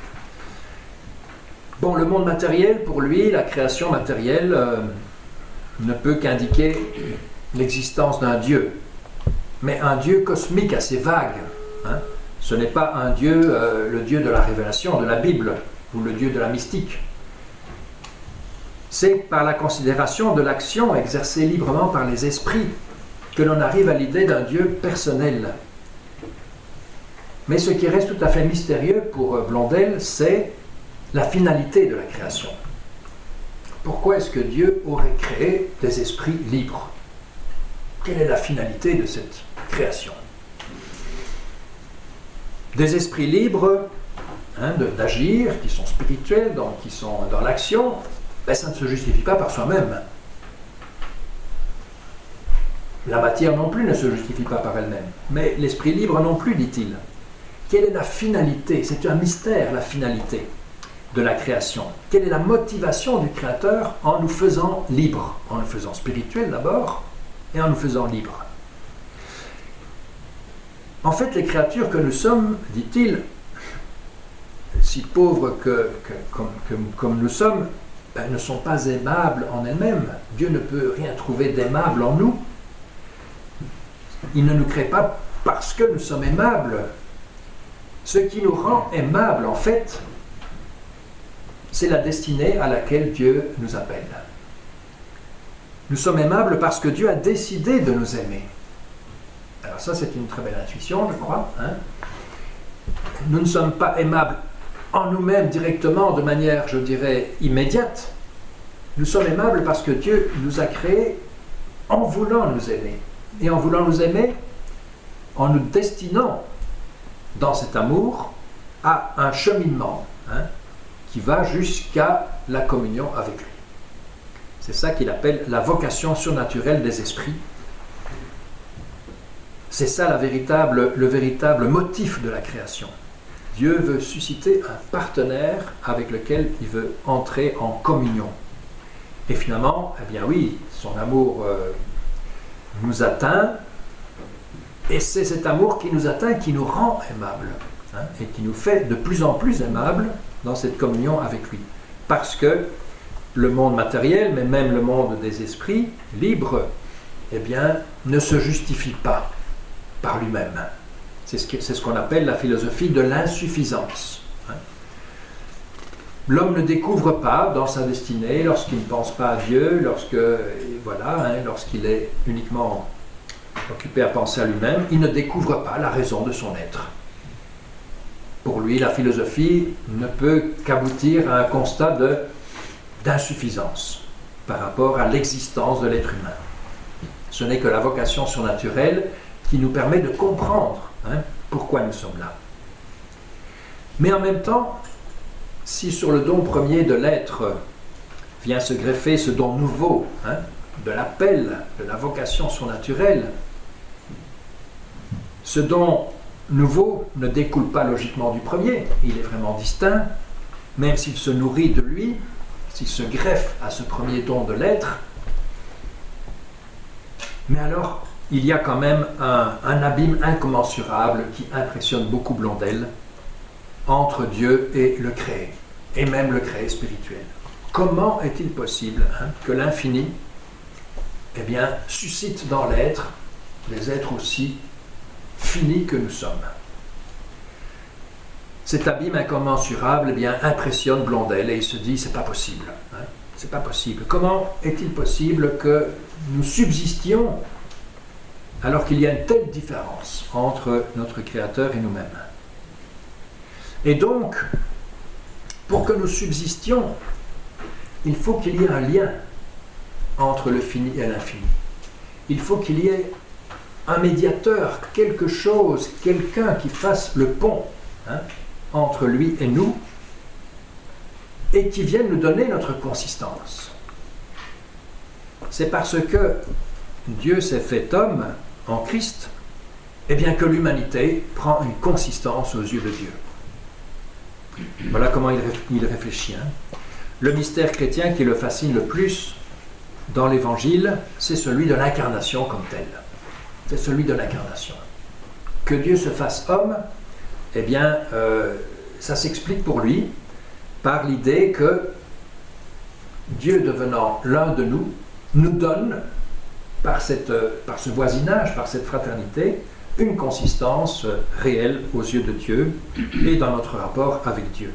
Bon, le monde matériel, pour lui, la création matérielle euh, ne peut qu'indiquer l'existence d'un Dieu. Mais un Dieu cosmique assez vague. Hein. Ce n'est pas un Dieu, euh, le Dieu de la révélation, de la Bible, ou le Dieu de la mystique. C'est par la considération de l'action exercée librement par les esprits que l'on arrive à l'idée d'un Dieu personnel. Mais ce qui reste tout à fait mystérieux pour Blondel, c'est la finalité de la création. Pourquoi est-ce que Dieu aurait créé des esprits libres? Quelle est la finalité de cette création? Des esprits libres hein, de, d'agir, qui sont spirituels, donc qui sont dans l'action, ben, ça ne se justifie pas par soi-même. La matière non plus ne se justifie pas par elle-même. Mais l'esprit libre non plus, dit-il. Quelle est la finalité? C'est un mystère, la finalité de la création. Quelle est la motivation du Créateur en nous faisant libres? En nous faisant spirituels d'abord, et en nous faisant libres. En fait, les créatures que nous sommes, dit-il, si pauvres que, que, comme, que, comme nous sommes, ben, ne sont pas aimables en elles-mêmes. Dieu ne peut rien trouver d'aimable en nous. Il ne nous crée pas parce que nous sommes aimables. Ce qui nous rend aimables, en fait, c'est la destinée à laquelle Dieu nous appelle. Nous sommes aimables parce que Dieu a décidé de nous aimer. Alors ça, c'est une très belle intuition, je crois. Hein? Nous ne sommes pas aimables en nous-mêmes directement, de manière, je dirais, immédiate. Nous sommes aimables parce que Dieu nous a créés en voulant nous aimer. Et en voulant nous aimer, en nous destinant dans cet amour à un cheminement hein, qui va jusqu'à la communion avec lui. C'est ça qu'il appelle la vocation surnaturelle des esprits. C'est ça la véritable, le véritable motif de la création. Dieu veut susciter un partenaire avec lequel il veut entrer en communion. Et finalement, eh bien oui, son amour euh, nous atteint, et c'est cet amour qui nous atteint qui nous rend aimables, hein, et qui nous fait de plus en plus aimables dans cette communion avec lui. Parce que le monde matériel, mais même le monde des esprits libres, eh bien, ne se justifie pas par lui-même. C'est ce, c'est ce qu'on appelle la philosophie de l'insuffisance. Hein. L'homme ne découvre pas dans sa destinée lorsqu'il ne pense pas à Dieu, lorsque, voilà, hein, lorsqu'il est uniquement occupé à penser à lui-même, il ne découvre pas la raison de son être. Pour lui, la philosophie ne peut qu'aboutir à un constat de, d'insuffisance par rapport à l'existence de l'être humain. Ce n'est que la vocation surnaturelle qui nous permet de comprendre hein, pourquoi nous sommes là. Mais en même temps, si sur le don premier de l'être vient se greffer ce don nouveau, hein, de l'appel, de la vocation surnaturelle, ce don nouveau ne découle pas logiquement du premier, il est vraiment distinct, même s'il se nourrit de lui, s'il se greffe à ce premier don de l'être. Mais alors, il y a quand même un, un abîme incommensurable qui impressionne beaucoup Blondel entre Dieu et le créé, et même le créé spirituel. Comment est-il possible hein, que l'infini eh bien, suscite dans l'être des êtres aussi finis que nous sommes? Cet abîme incommensurable eh bien, impressionne Blondel et il se dit c'est pas possible. Hein, c'est pas possible. Comment est-il possible que nous subsistions alors qu'il y a une telle différence entre notre Créateur et nous-mêmes? Et donc, pour que nous subsistions, il faut qu'il y ait un lien entre le fini et l'infini. Il faut qu'il y ait un médiateur, quelque chose, quelqu'un qui fasse le pont hein, entre lui et nous et qui vienne nous donner notre consistance. C'est parce que Dieu s'est fait homme en Christ, et bien que l'humanité prend une consistance aux yeux de Dieu. Voilà comment il, il réfléchit. Hein. Le mystère chrétien qui le fascine le plus dans l'Évangile, c'est celui de l'incarnation comme tel. C'est celui de l'incarnation. Que Dieu se fasse homme, eh bien, euh, ça s'explique pour lui par l'idée que Dieu devenant l'un de nous, nous donne, par, cette, par ce voisinage, par cette fraternité, une consistance réelle aux yeux de Dieu et dans notre rapport avec Dieu.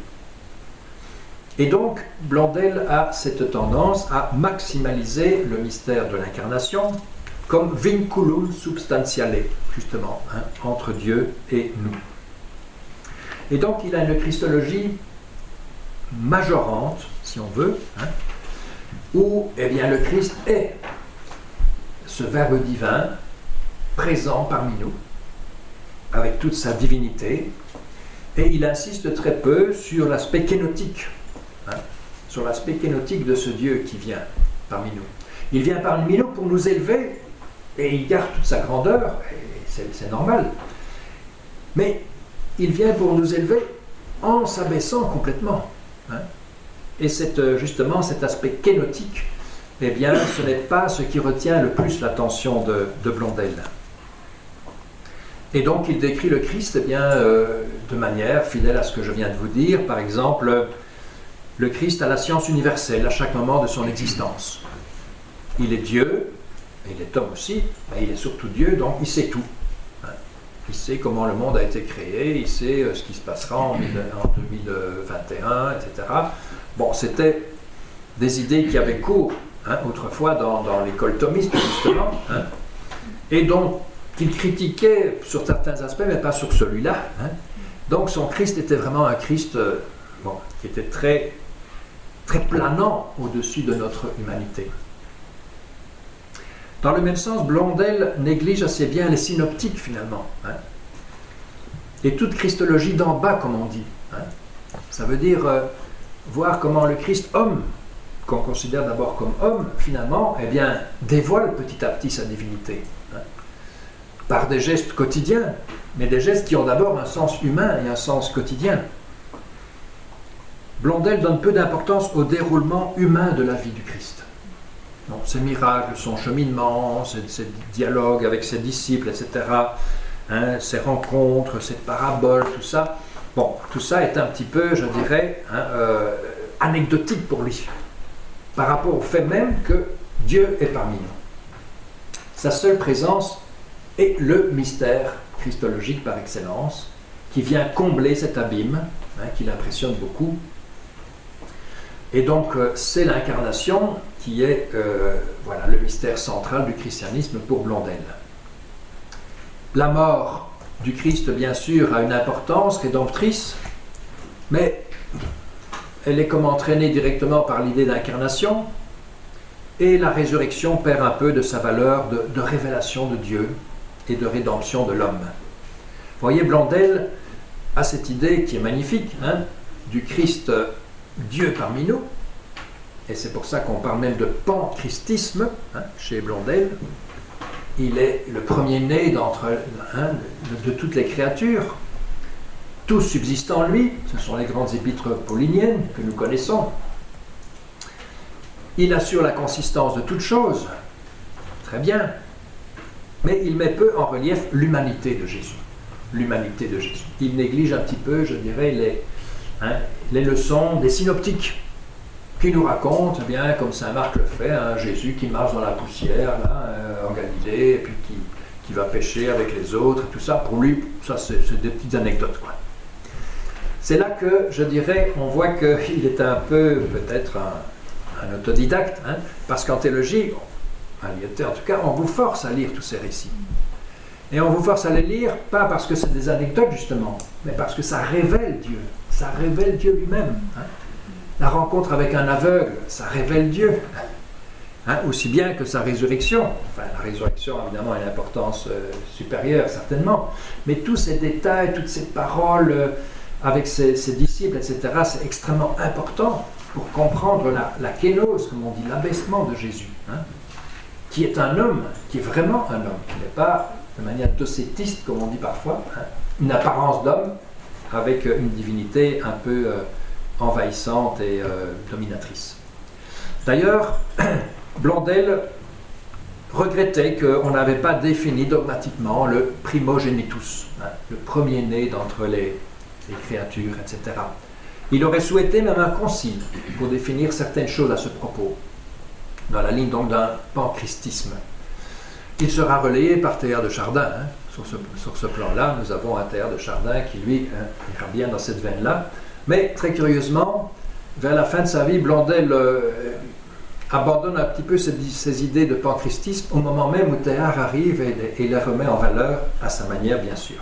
Et donc, Blondel a cette tendance à maximaliser le mystère de l'incarnation comme vinculum substantiale, justement, hein, entre Dieu et nous. Et donc, il a une christologie majorante, si on veut, hein, où eh bien, le Christ est ce Verbe divin présent parmi nous, avec toute sa divinité, et il insiste très peu sur l'aspect kénotique, hein, sur l'aspect kénotique de ce Dieu qui vient parmi nous. Il vient parmi nous pour nous élever, et il garde toute sa grandeur, et c'est, c'est normal, mais il vient pour nous élever en s'abaissant complètement. Hein. Et cette, justement, cet aspect kénotique, eh bien, ce n'est pas ce qui retient le plus l'attention de, de Blondel. Et donc, il décrit le Christ eh bien, euh, de manière fidèle à ce que je viens de vous dire. Par exemple, le Christ a la science universelle à chaque moment de son existence. Il est Dieu, et il est homme aussi, mais il est surtout Dieu, donc il sait tout. Hein. Il sait comment le monde a été créé, il sait euh, ce qui se passera en, en deux mille vingt et un, et cetera. Bon, c'était des idées qui avaient cours hein, autrefois dans, dans l'école thomiste, justement, hein, et donc qu'il critiquait sur certains aspects, mais pas sur celui-là. Hein. Donc son Christ était vraiment un Christ euh, bon, qui était très, très planant au-dessus de notre humanité. Dans le même sens, Blondel néglige assez bien les synoptiques, finalement. Hein, et toute christologie d'en bas, comme on dit. Hein. Ça veut dire euh, voir comment le Christ homme, qu'on considère d'abord comme homme, finalement, eh bien, dévoile petit à petit sa divinité. Hein, par des gestes quotidiens, mais des gestes qui ont d'abord un sens humain et un sens quotidien. Blondel donne peu d'importance au déroulement humain de la vie du Christ. Donc, ses miracles, son cheminement, ses, ses dialogues avec ses disciples, et cetera, hein, ses rencontres, ses paraboles, tout ça, bon, tout ça est un petit peu, je dirais, hein, euh, anecdotique pour lui, par rapport au fait même que Dieu est parmi nous. Sa seule présence est le mystère christologique par excellence, qui vient combler cet abîme, hein, qui l'impressionne beaucoup. Et donc, euh, c'est l'incarnation qui est euh, voilà, le mystère central du christianisme pour Blondel. La mort du Christ, bien sûr, a une importance rédemptrice, mais elle est comme entraînée directement par l'idée d'incarnation, et la résurrection perd un peu de sa valeur de, de révélation de Dieu et de rédemption de l'homme. Vous voyez, Blondel a cette idée qui est magnifique, hein, du Christ Dieu parmi nous, et c'est pour ça qu'on parle même de panchristisme, hein, chez Blondel. Il est le premier-né d'entre, hein, de, de toutes les créatures, tout subsiste en lui, ce sont les grandes épîtres pauliniennes que nous connaissons. Il assure la consistance de toutes choses, très bien, mais il met peu en relief l'humanité de Jésus. L'humanité de Jésus. Il néglige un petit peu, je dirais, les, hein, les leçons des synoptiques, qui nous racontent, eh bien, comme saint Marc le fait, hein, Jésus qui marche dans la poussière, là, euh, en Galilée, et puis qui, qui va pêcher avec les autres, et tout ça. Pour lui, ça, c'est, c'est des petites anecdotes, quoi. C'est là que, je dirais, on voit qu'il est un peu, peut-être, un, un autodidacte, hein, parce qu'en théologie, en tout cas, on vous force à lire tous ces récits. Et on vous force à les lire, pas parce que c'est des anecdotes, justement, mais parce que ça révèle Dieu. Ça révèle Dieu lui-même. Hein. La rencontre avec un aveugle, ça révèle Dieu. Hein, aussi bien que sa résurrection. Enfin, la résurrection, évidemment, a une importance euh, supérieure, certainement. Mais tous ces détails, toutes ces paroles euh, avec ses, ses disciples, et cetera, c'est extrêmement important pour comprendre la, la kénose, comme on dit, l'abaissement de Jésus. Hein, qui est un homme, qui est vraiment un homme, qui n'est pas de manière docétiste, comme on dit parfois, hein, une apparence d'homme avec une divinité un peu euh, envahissante et euh, dominatrice. D'ailleurs, Blondel regrettait qu'on n'avait pas défini dogmatiquement le primogenitus, hein, le premier-né d'entre les, les créatures, et cetera. Il aurait souhaité même un concile pour définir certaines choses à ce propos, dans la ligne donc d'un panchristisme. Il sera relayé par Théard de Chardin. Hein. Sur ce, sur ce plan-là, nous avons un Théard de Chardin qui, lui, hein, ira bien dans cette veine-là. Mais, très curieusement, vers la fin de sa vie, Blondel euh, abandonne un petit peu ces, ces idées de panchristisme au moment même où Théard arrive et, et les remet en valeur à sa manière, bien sûr.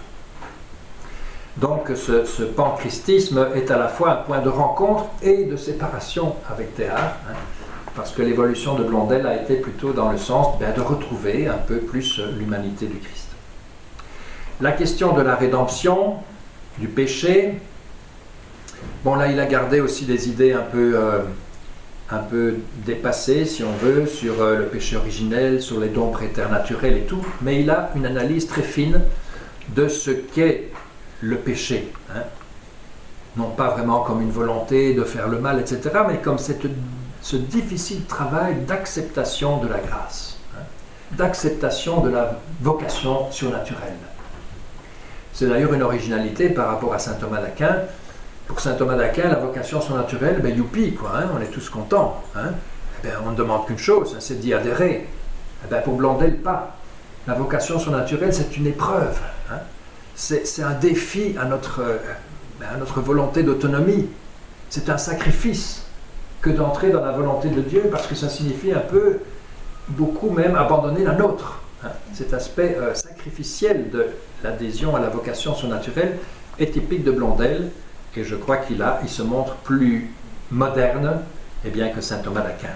Donc, ce, ce panchristisme est à la fois un point de rencontre et de séparation avec Théard, hein, parce que l'évolution de Blondel a été plutôt dans le sens bien, de retrouver un peu plus l'humanité du Christ. La question de la rédemption, du péché, bon là il a gardé aussi des idées un peu, euh, un peu dépassées, si on veut, sur euh, le péché originel, sur les dons préternaturels et tout, mais il a une analyse très fine de ce qu'est le péché. Hein. Non pas vraiment comme une volonté de faire le mal, et cetera, mais comme cette ce difficile travail d'acceptation de la grâce, hein, d'acceptation de la vocation surnaturelle. C'est d'ailleurs une originalité par rapport à saint Thomas d'Aquin. Pour saint Thomas d'Aquin, la vocation surnaturelle, ben youpi, quoi, hein, on est tous contents. Hein. Eh ben, on ne demande qu'une chose, hein, c'est d'y adhérer. Eh ben, pour Blondel, pas. La vocation surnaturelle, c'est une épreuve. Hein. C'est, c'est un défi à notre, à notre volonté d'autonomie. C'est un sacrifice que d'entrer dans la volonté de Dieu, parce que ça signifie un peu, beaucoup même, abandonner la nôtre. Hein. Cet aspect euh, sacrificiel de l'adhésion à la vocation surnaturelle est typique de Blondel, et je crois qu'il a, il se montre plus moderne, eh bien, que saint Thomas d'Aquin.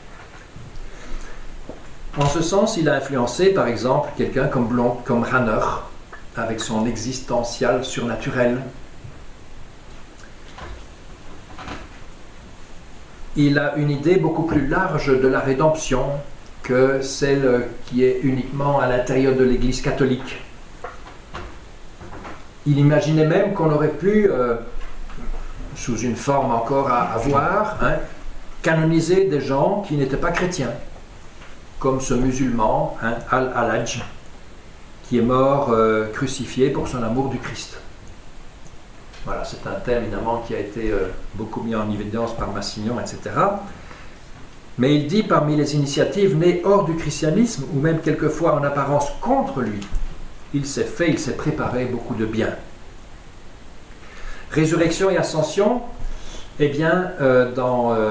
En ce sens, il a influencé, par exemple, quelqu'un comme, Blond, comme Rahner, avec son existential surnaturel. Il a une idée beaucoup plus large de la rédemption que celle qui est uniquement à l'intérieur de l'Église catholique. Il imaginait même qu'on aurait pu, euh, sous une forme encore à, à voir, hein, canoniser des gens qui n'étaient pas chrétiens, comme ce musulman, hein, Al-Halaj, qui est mort euh, crucifié pour son amour du Christ. Voilà, c'est un thème évidemment qui a été euh, beaucoup mis en évidence par Massignon, et cetera. Mais il dit, parmi les initiatives nées hors du christianisme, ou même quelquefois en apparence contre lui, il s'est fait, il s'est préparé beaucoup de bien. Résurrection et ascension, eh bien, euh, dans, euh,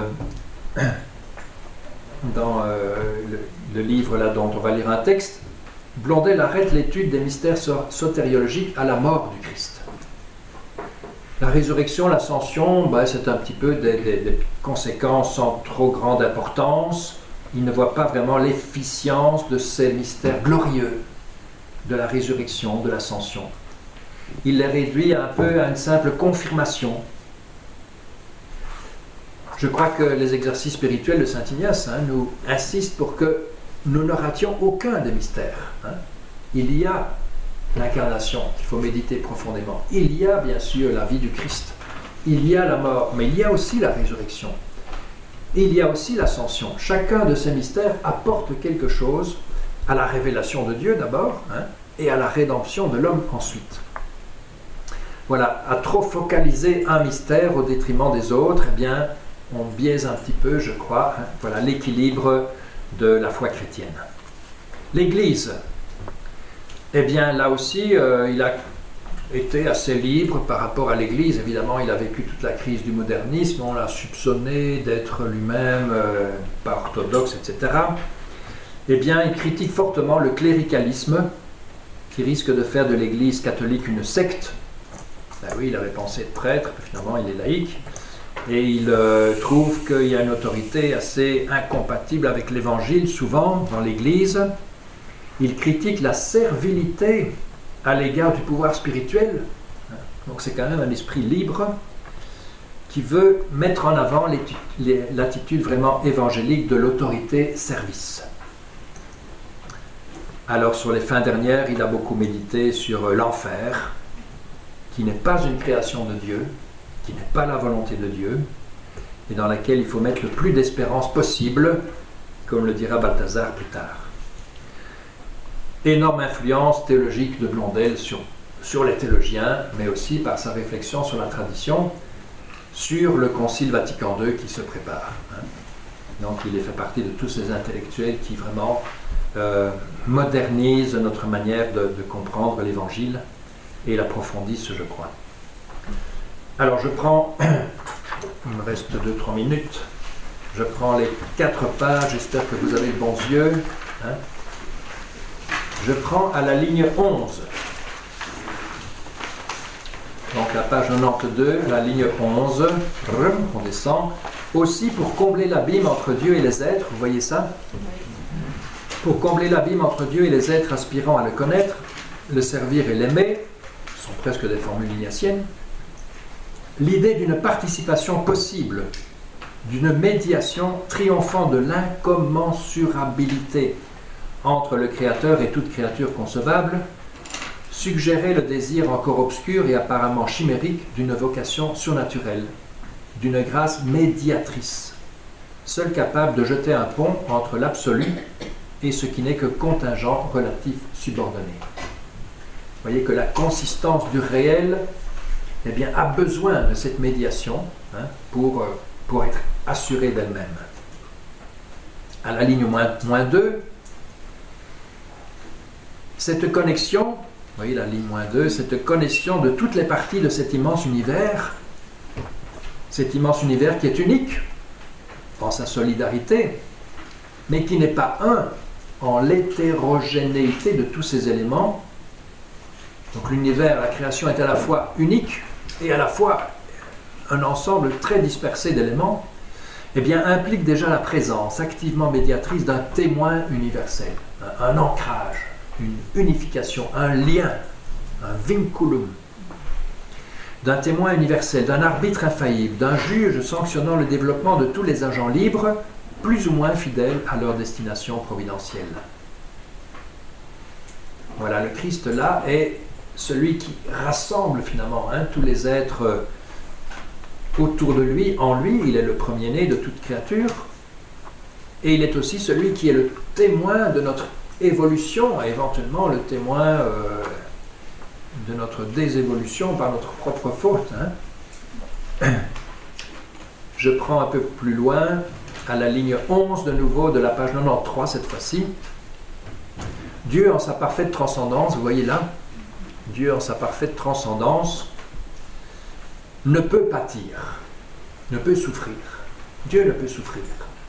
dans euh, le, le livre là dont on va lire un texte, Blondel arrête l'étude des mystères sotériologiques à la mort du Christ. La résurrection, l'ascension, ben, c'est un petit peu des, des, des conséquences sans trop grande importance. Il ne voit pas vraiment l'efficience de ces mystères glorieux de la résurrection, de l'ascension. Il les réduit un peu à une simple confirmation. Je crois que les exercices spirituels de saint Ignace hein, nous insistent pour que nous ne rations aucun des mystères. Hein. Il y a l'incarnation qu'il faut méditer profondément. Il y a bien sûr la vie du Christ. Il y a la mort, mais il y a aussi la résurrection. Il y a aussi l'ascension. Chacun de ces mystères apporte quelque chose à la révélation de Dieu d'abord, hein, et à la rédemption de l'homme ensuite. Voilà, à trop focaliser un mystère au détriment des autres, eh bien, on biaise un petit peu, je crois, hein, voilà, l'équilibre de la foi chrétienne. L'Église, eh bien, là aussi, euh, il a été assez libre par rapport à l'Église. Évidemment, il a vécu toute la crise du modernisme, on l'a soupçonné d'être lui-même euh, pas orthodoxe, et cetera. Eh bien, il critique fortement le cléricalisme, qui risque de faire de l'Église catholique une secte. Ben oui, il avait pensé être prêtre, finalement il est laïque. Et il euh, trouve qu'il y a une autorité assez incompatible avec l'Évangile, souvent, dans l'Église. Il critique la servilité à l'égard du pouvoir spirituel. Donc c'est quand même un esprit libre qui veut mettre en avant l'attitude vraiment évangélique de l'autorité-service. Alors sur les fins dernières, il a beaucoup médité sur l'enfer, qui n'est pas une création de Dieu, qui n'est pas la volonté de Dieu, et dans laquelle il faut mettre le plus d'espérance possible, comme le dira Balthazar plus tard. Énorme influence théologique de Blondel sur, sur les théologiens, mais aussi par sa réflexion sur la tradition, sur le Concile Vatican deux qui se prépare. Hein. Donc il fait partie de tous ces intellectuels qui vraiment euh, modernisent notre manière de, de comprendre l'Évangile et l'approfondissent, je crois. Alors je prends, il me reste deux trois minutes, je prends les quatre pages, j'espère que vous avez de bons yeux. Hein. Je prends à la ligne onze. Donc la page quatre-vingt-douze, la ligne onze, on descend. Aussi pour combler l'abîme entre Dieu et les êtres, vous voyez ça? Pour combler l'abîme entre Dieu et les êtres aspirant à le connaître, le servir et l'aimer, ce sont presque des formules ignatiennes, l'idée d'une participation possible, d'une médiation triomphant de l'incommensurabilité entre le Créateur et toute créature concevable, suggérait le désir encore obscur et apparemment chimérique d'une vocation surnaturelle, d'une grâce médiatrice, seule capable de jeter un pont entre l'absolu et ce qui n'est que contingent relatif subordonné. Vous voyez que la consistance du réel eh bien, a besoin de cette médiation hein, pour, pour être assurée d'elle-même. À la ligne moins, moins deux, cette connexion, vous voyez la ligne moins deux, cette connexion de toutes les parties de cet immense univers, cet immense univers qui est unique dans sa solidarité, mais qui n'est pas un en l'hétérogénéité de tous ces éléments. Donc l'univers, la création est à la fois unique et à la fois un ensemble très dispersé d'éléments, eh bien implique déjà la présence activement médiatrice d'un témoin universel, un, un ancrage, une unification, un lien, un vinculum, d'un témoin universel, d'un arbitre infaillible, d'un juge sanctionnant le développement de tous les agents libres, plus ou moins fidèles à leur destination providentielle. Voilà, le Christ là est celui qui rassemble finalement hein, tous les êtres autour de lui, en lui, il est le premier-né de toute créature, et il est aussi celui qui est le témoin de notre évolution, et éventuellement le témoin euh, de notre désévolution par notre propre faute. Hein. Je prends un peu plus loin, à la ligne onze de nouveau de la page quatre-vingt-treize cette fois-ci. Dieu en sa parfaite transcendance, vous voyez là, Dieu en sa parfaite transcendance ne peut pâtir, ne peut souffrir. Dieu ne peut souffrir.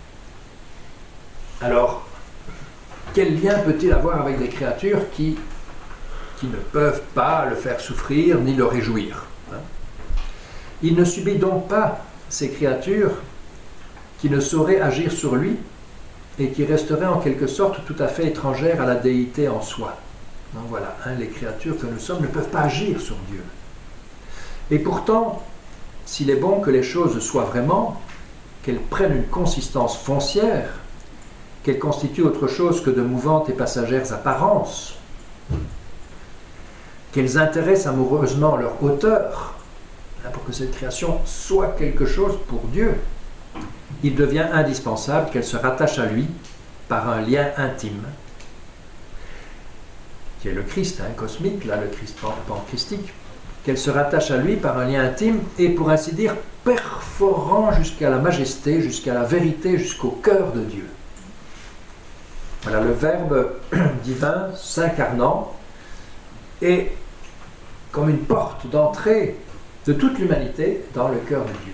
Alors, quel lien peut-il avoir avec des créatures qui, qui ne peuvent pas le faire souffrir ni le réjouir, hein? Il ne subit donc pas ces créatures qui ne sauraient agir sur lui et qui resteraient en quelque sorte tout à fait étrangères à la déité en soi. Donc voilà, hein, les créatures que nous sommes ne peuvent pas agir sur Dieu. Et pourtant, s'il est bon que les choses soient vraiment, qu'elles prennent une consistance foncière, qu'elles constituent autre chose que de mouvantes et passagères apparences, qu'elles intéressent amoureusement leur auteur, hein, pour que cette création soit quelque chose pour Dieu, il devient indispensable qu'elle se rattache à lui par un lien intime, qui est le Christ, hein, cosmique, là le Christ pan-christique, qu'elle se rattache à lui par un lien intime et, pour ainsi dire, perforant jusqu'à la majesté, jusqu'à la vérité, jusqu'au cœur de Dieu. Voilà, le Verbe divin s'incarnant est comme une porte d'entrée de toute l'humanité dans le cœur de Dieu.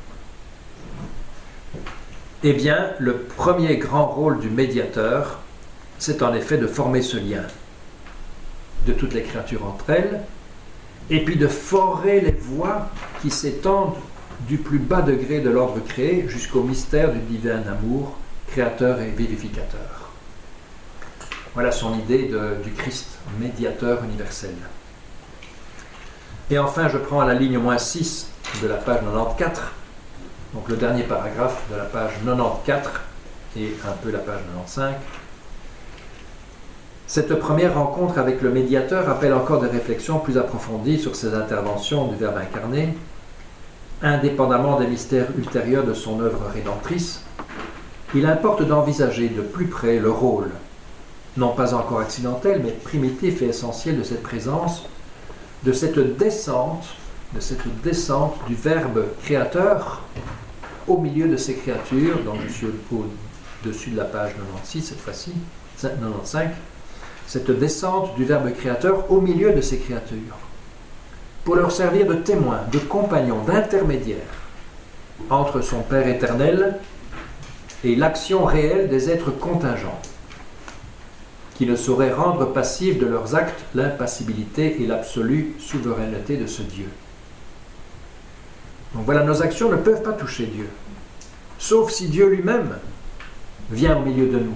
Eh bien, le premier grand rôle du médiateur, c'est en effet de former ce lien de toutes les créatures entre elles, et puis de forer les voies qui s'étendent du plus bas degré de l'ordre créé jusqu'au mystère du divin amour, créateur et vivificateur. Voilà son idée de, du Christ, médiateur universel. Et enfin, je prends à la ligne moins six de la page quatre-vingt-quatorze, donc le dernier paragraphe de la page quatre-vingt-quatorze et un peu la page quatre-vingt-quinze. Cette première rencontre avec le médiateur appelle encore des réflexions plus approfondies sur ses interventions du Verbe incarné, indépendamment des mystères ultérieurs de son œuvre rédemptrice. Il importe d'envisager de plus près le rôle, non pas encore accidentel, mais primitif et essentiel de cette présence, de cette descente, de cette descente du Verbe créateur au milieu de ces créatures, donc je suis au-dessus de la page quatre-vingt-seize cette fois-ci, quatre-vingt-quinze, cette descente du Verbe créateur au milieu de ces créatures, pour leur servir de témoins, de compagnons, d'intermédiaires entre son Père éternel et l'action réelle des êtres contingents, qui ne sauraient rendre passive de leurs actes l'impassibilité et l'absolue souveraineté de ce Dieu. Donc voilà, nos actions ne peuvent pas toucher Dieu, sauf si Dieu lui-même vient au milieu de nous.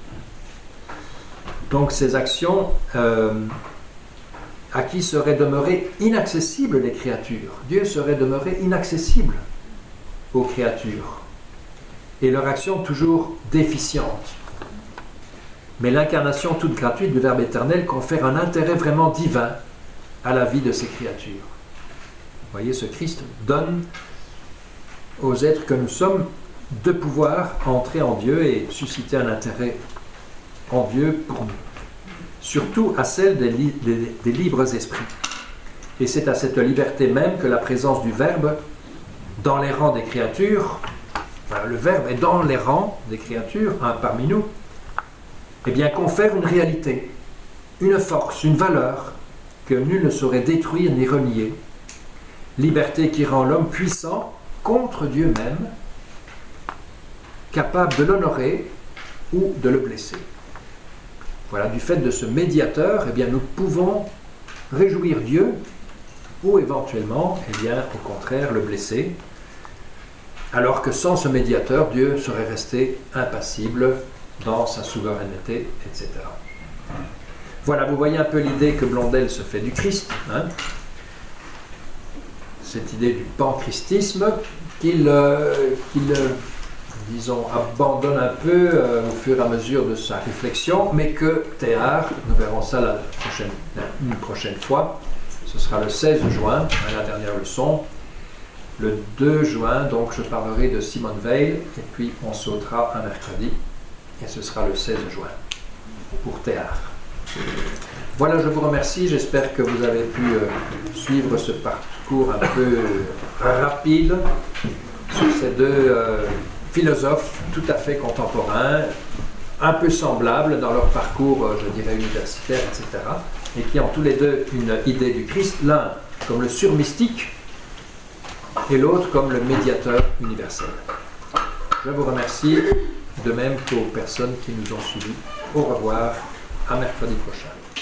Donc ces actions, euh, à qui seraient demeurées inaccessibles les créatures. Dieu serait demeuré inaccessible aux créatures, et leur action toujours déficiente. Mais l'incarnation toute gratuite du Verbe éternel confère un intérêt vraiment divin à la vie de ces créatures. Vous voyez, ce Christ donne aux êtres que nous sommes de pouvoir entrer en Dieu et susciter un intérêt en Dieu pour nous, surtout à celle des, li- des, des libres esprits. Et c'est à cette liberté même que la présence du Verbe dans les rangs des créatures, voilà, le Verbe est dans les rangs des créatures, hein, parmi nous, eh bien confère une réalité, une force, une valeur que nul ne saurait détruire ni renier. Liberté qui rend l'homme puissant contre Dieu même, capable de l'honorer ou de le blesser. Voilà, du fait de ce médiateur, eh bien, nous pouvons réjouir Dieu ou éventuellement, eh bien, au contraire, le blesser, alors que sans ce médiateur, Dieu serait resté impassible dans sa souveraineté, et cetera. Voilà, vous voyez un peu l'idée que Blondel se fait du Christ, hein, cette idée du panchristisme qu'il, euh, qu'il euh, disons, abandonne un peu euh, au fur et à mesure de sa réflexion, mais que Théard, nous verrons ça la prochaine, une prochaine fois, ce sera le seize juin, à la dernière leçon. Le deux juin, donc, je parlerai de Simone Weil, et puis on sautera un mercredi, et ce sera le seize juin, pour Théard. Voilà, je vous remercie, j'espère que vous avez pu euh, suivre ce parcours un peu rapide sur ces deux euh, philosophes tout à fait contemporains, un peu semblables dans leur parcours, je dirais, universitaire, et cetera, et qui ont tous les deux une idée du Christ, l'un comme le surmystique et l'autre comme le médiateur universel. Je vous remercie, de même qu'aux personnes qui nous ont suivis. Au revoir, à mercredi prochain.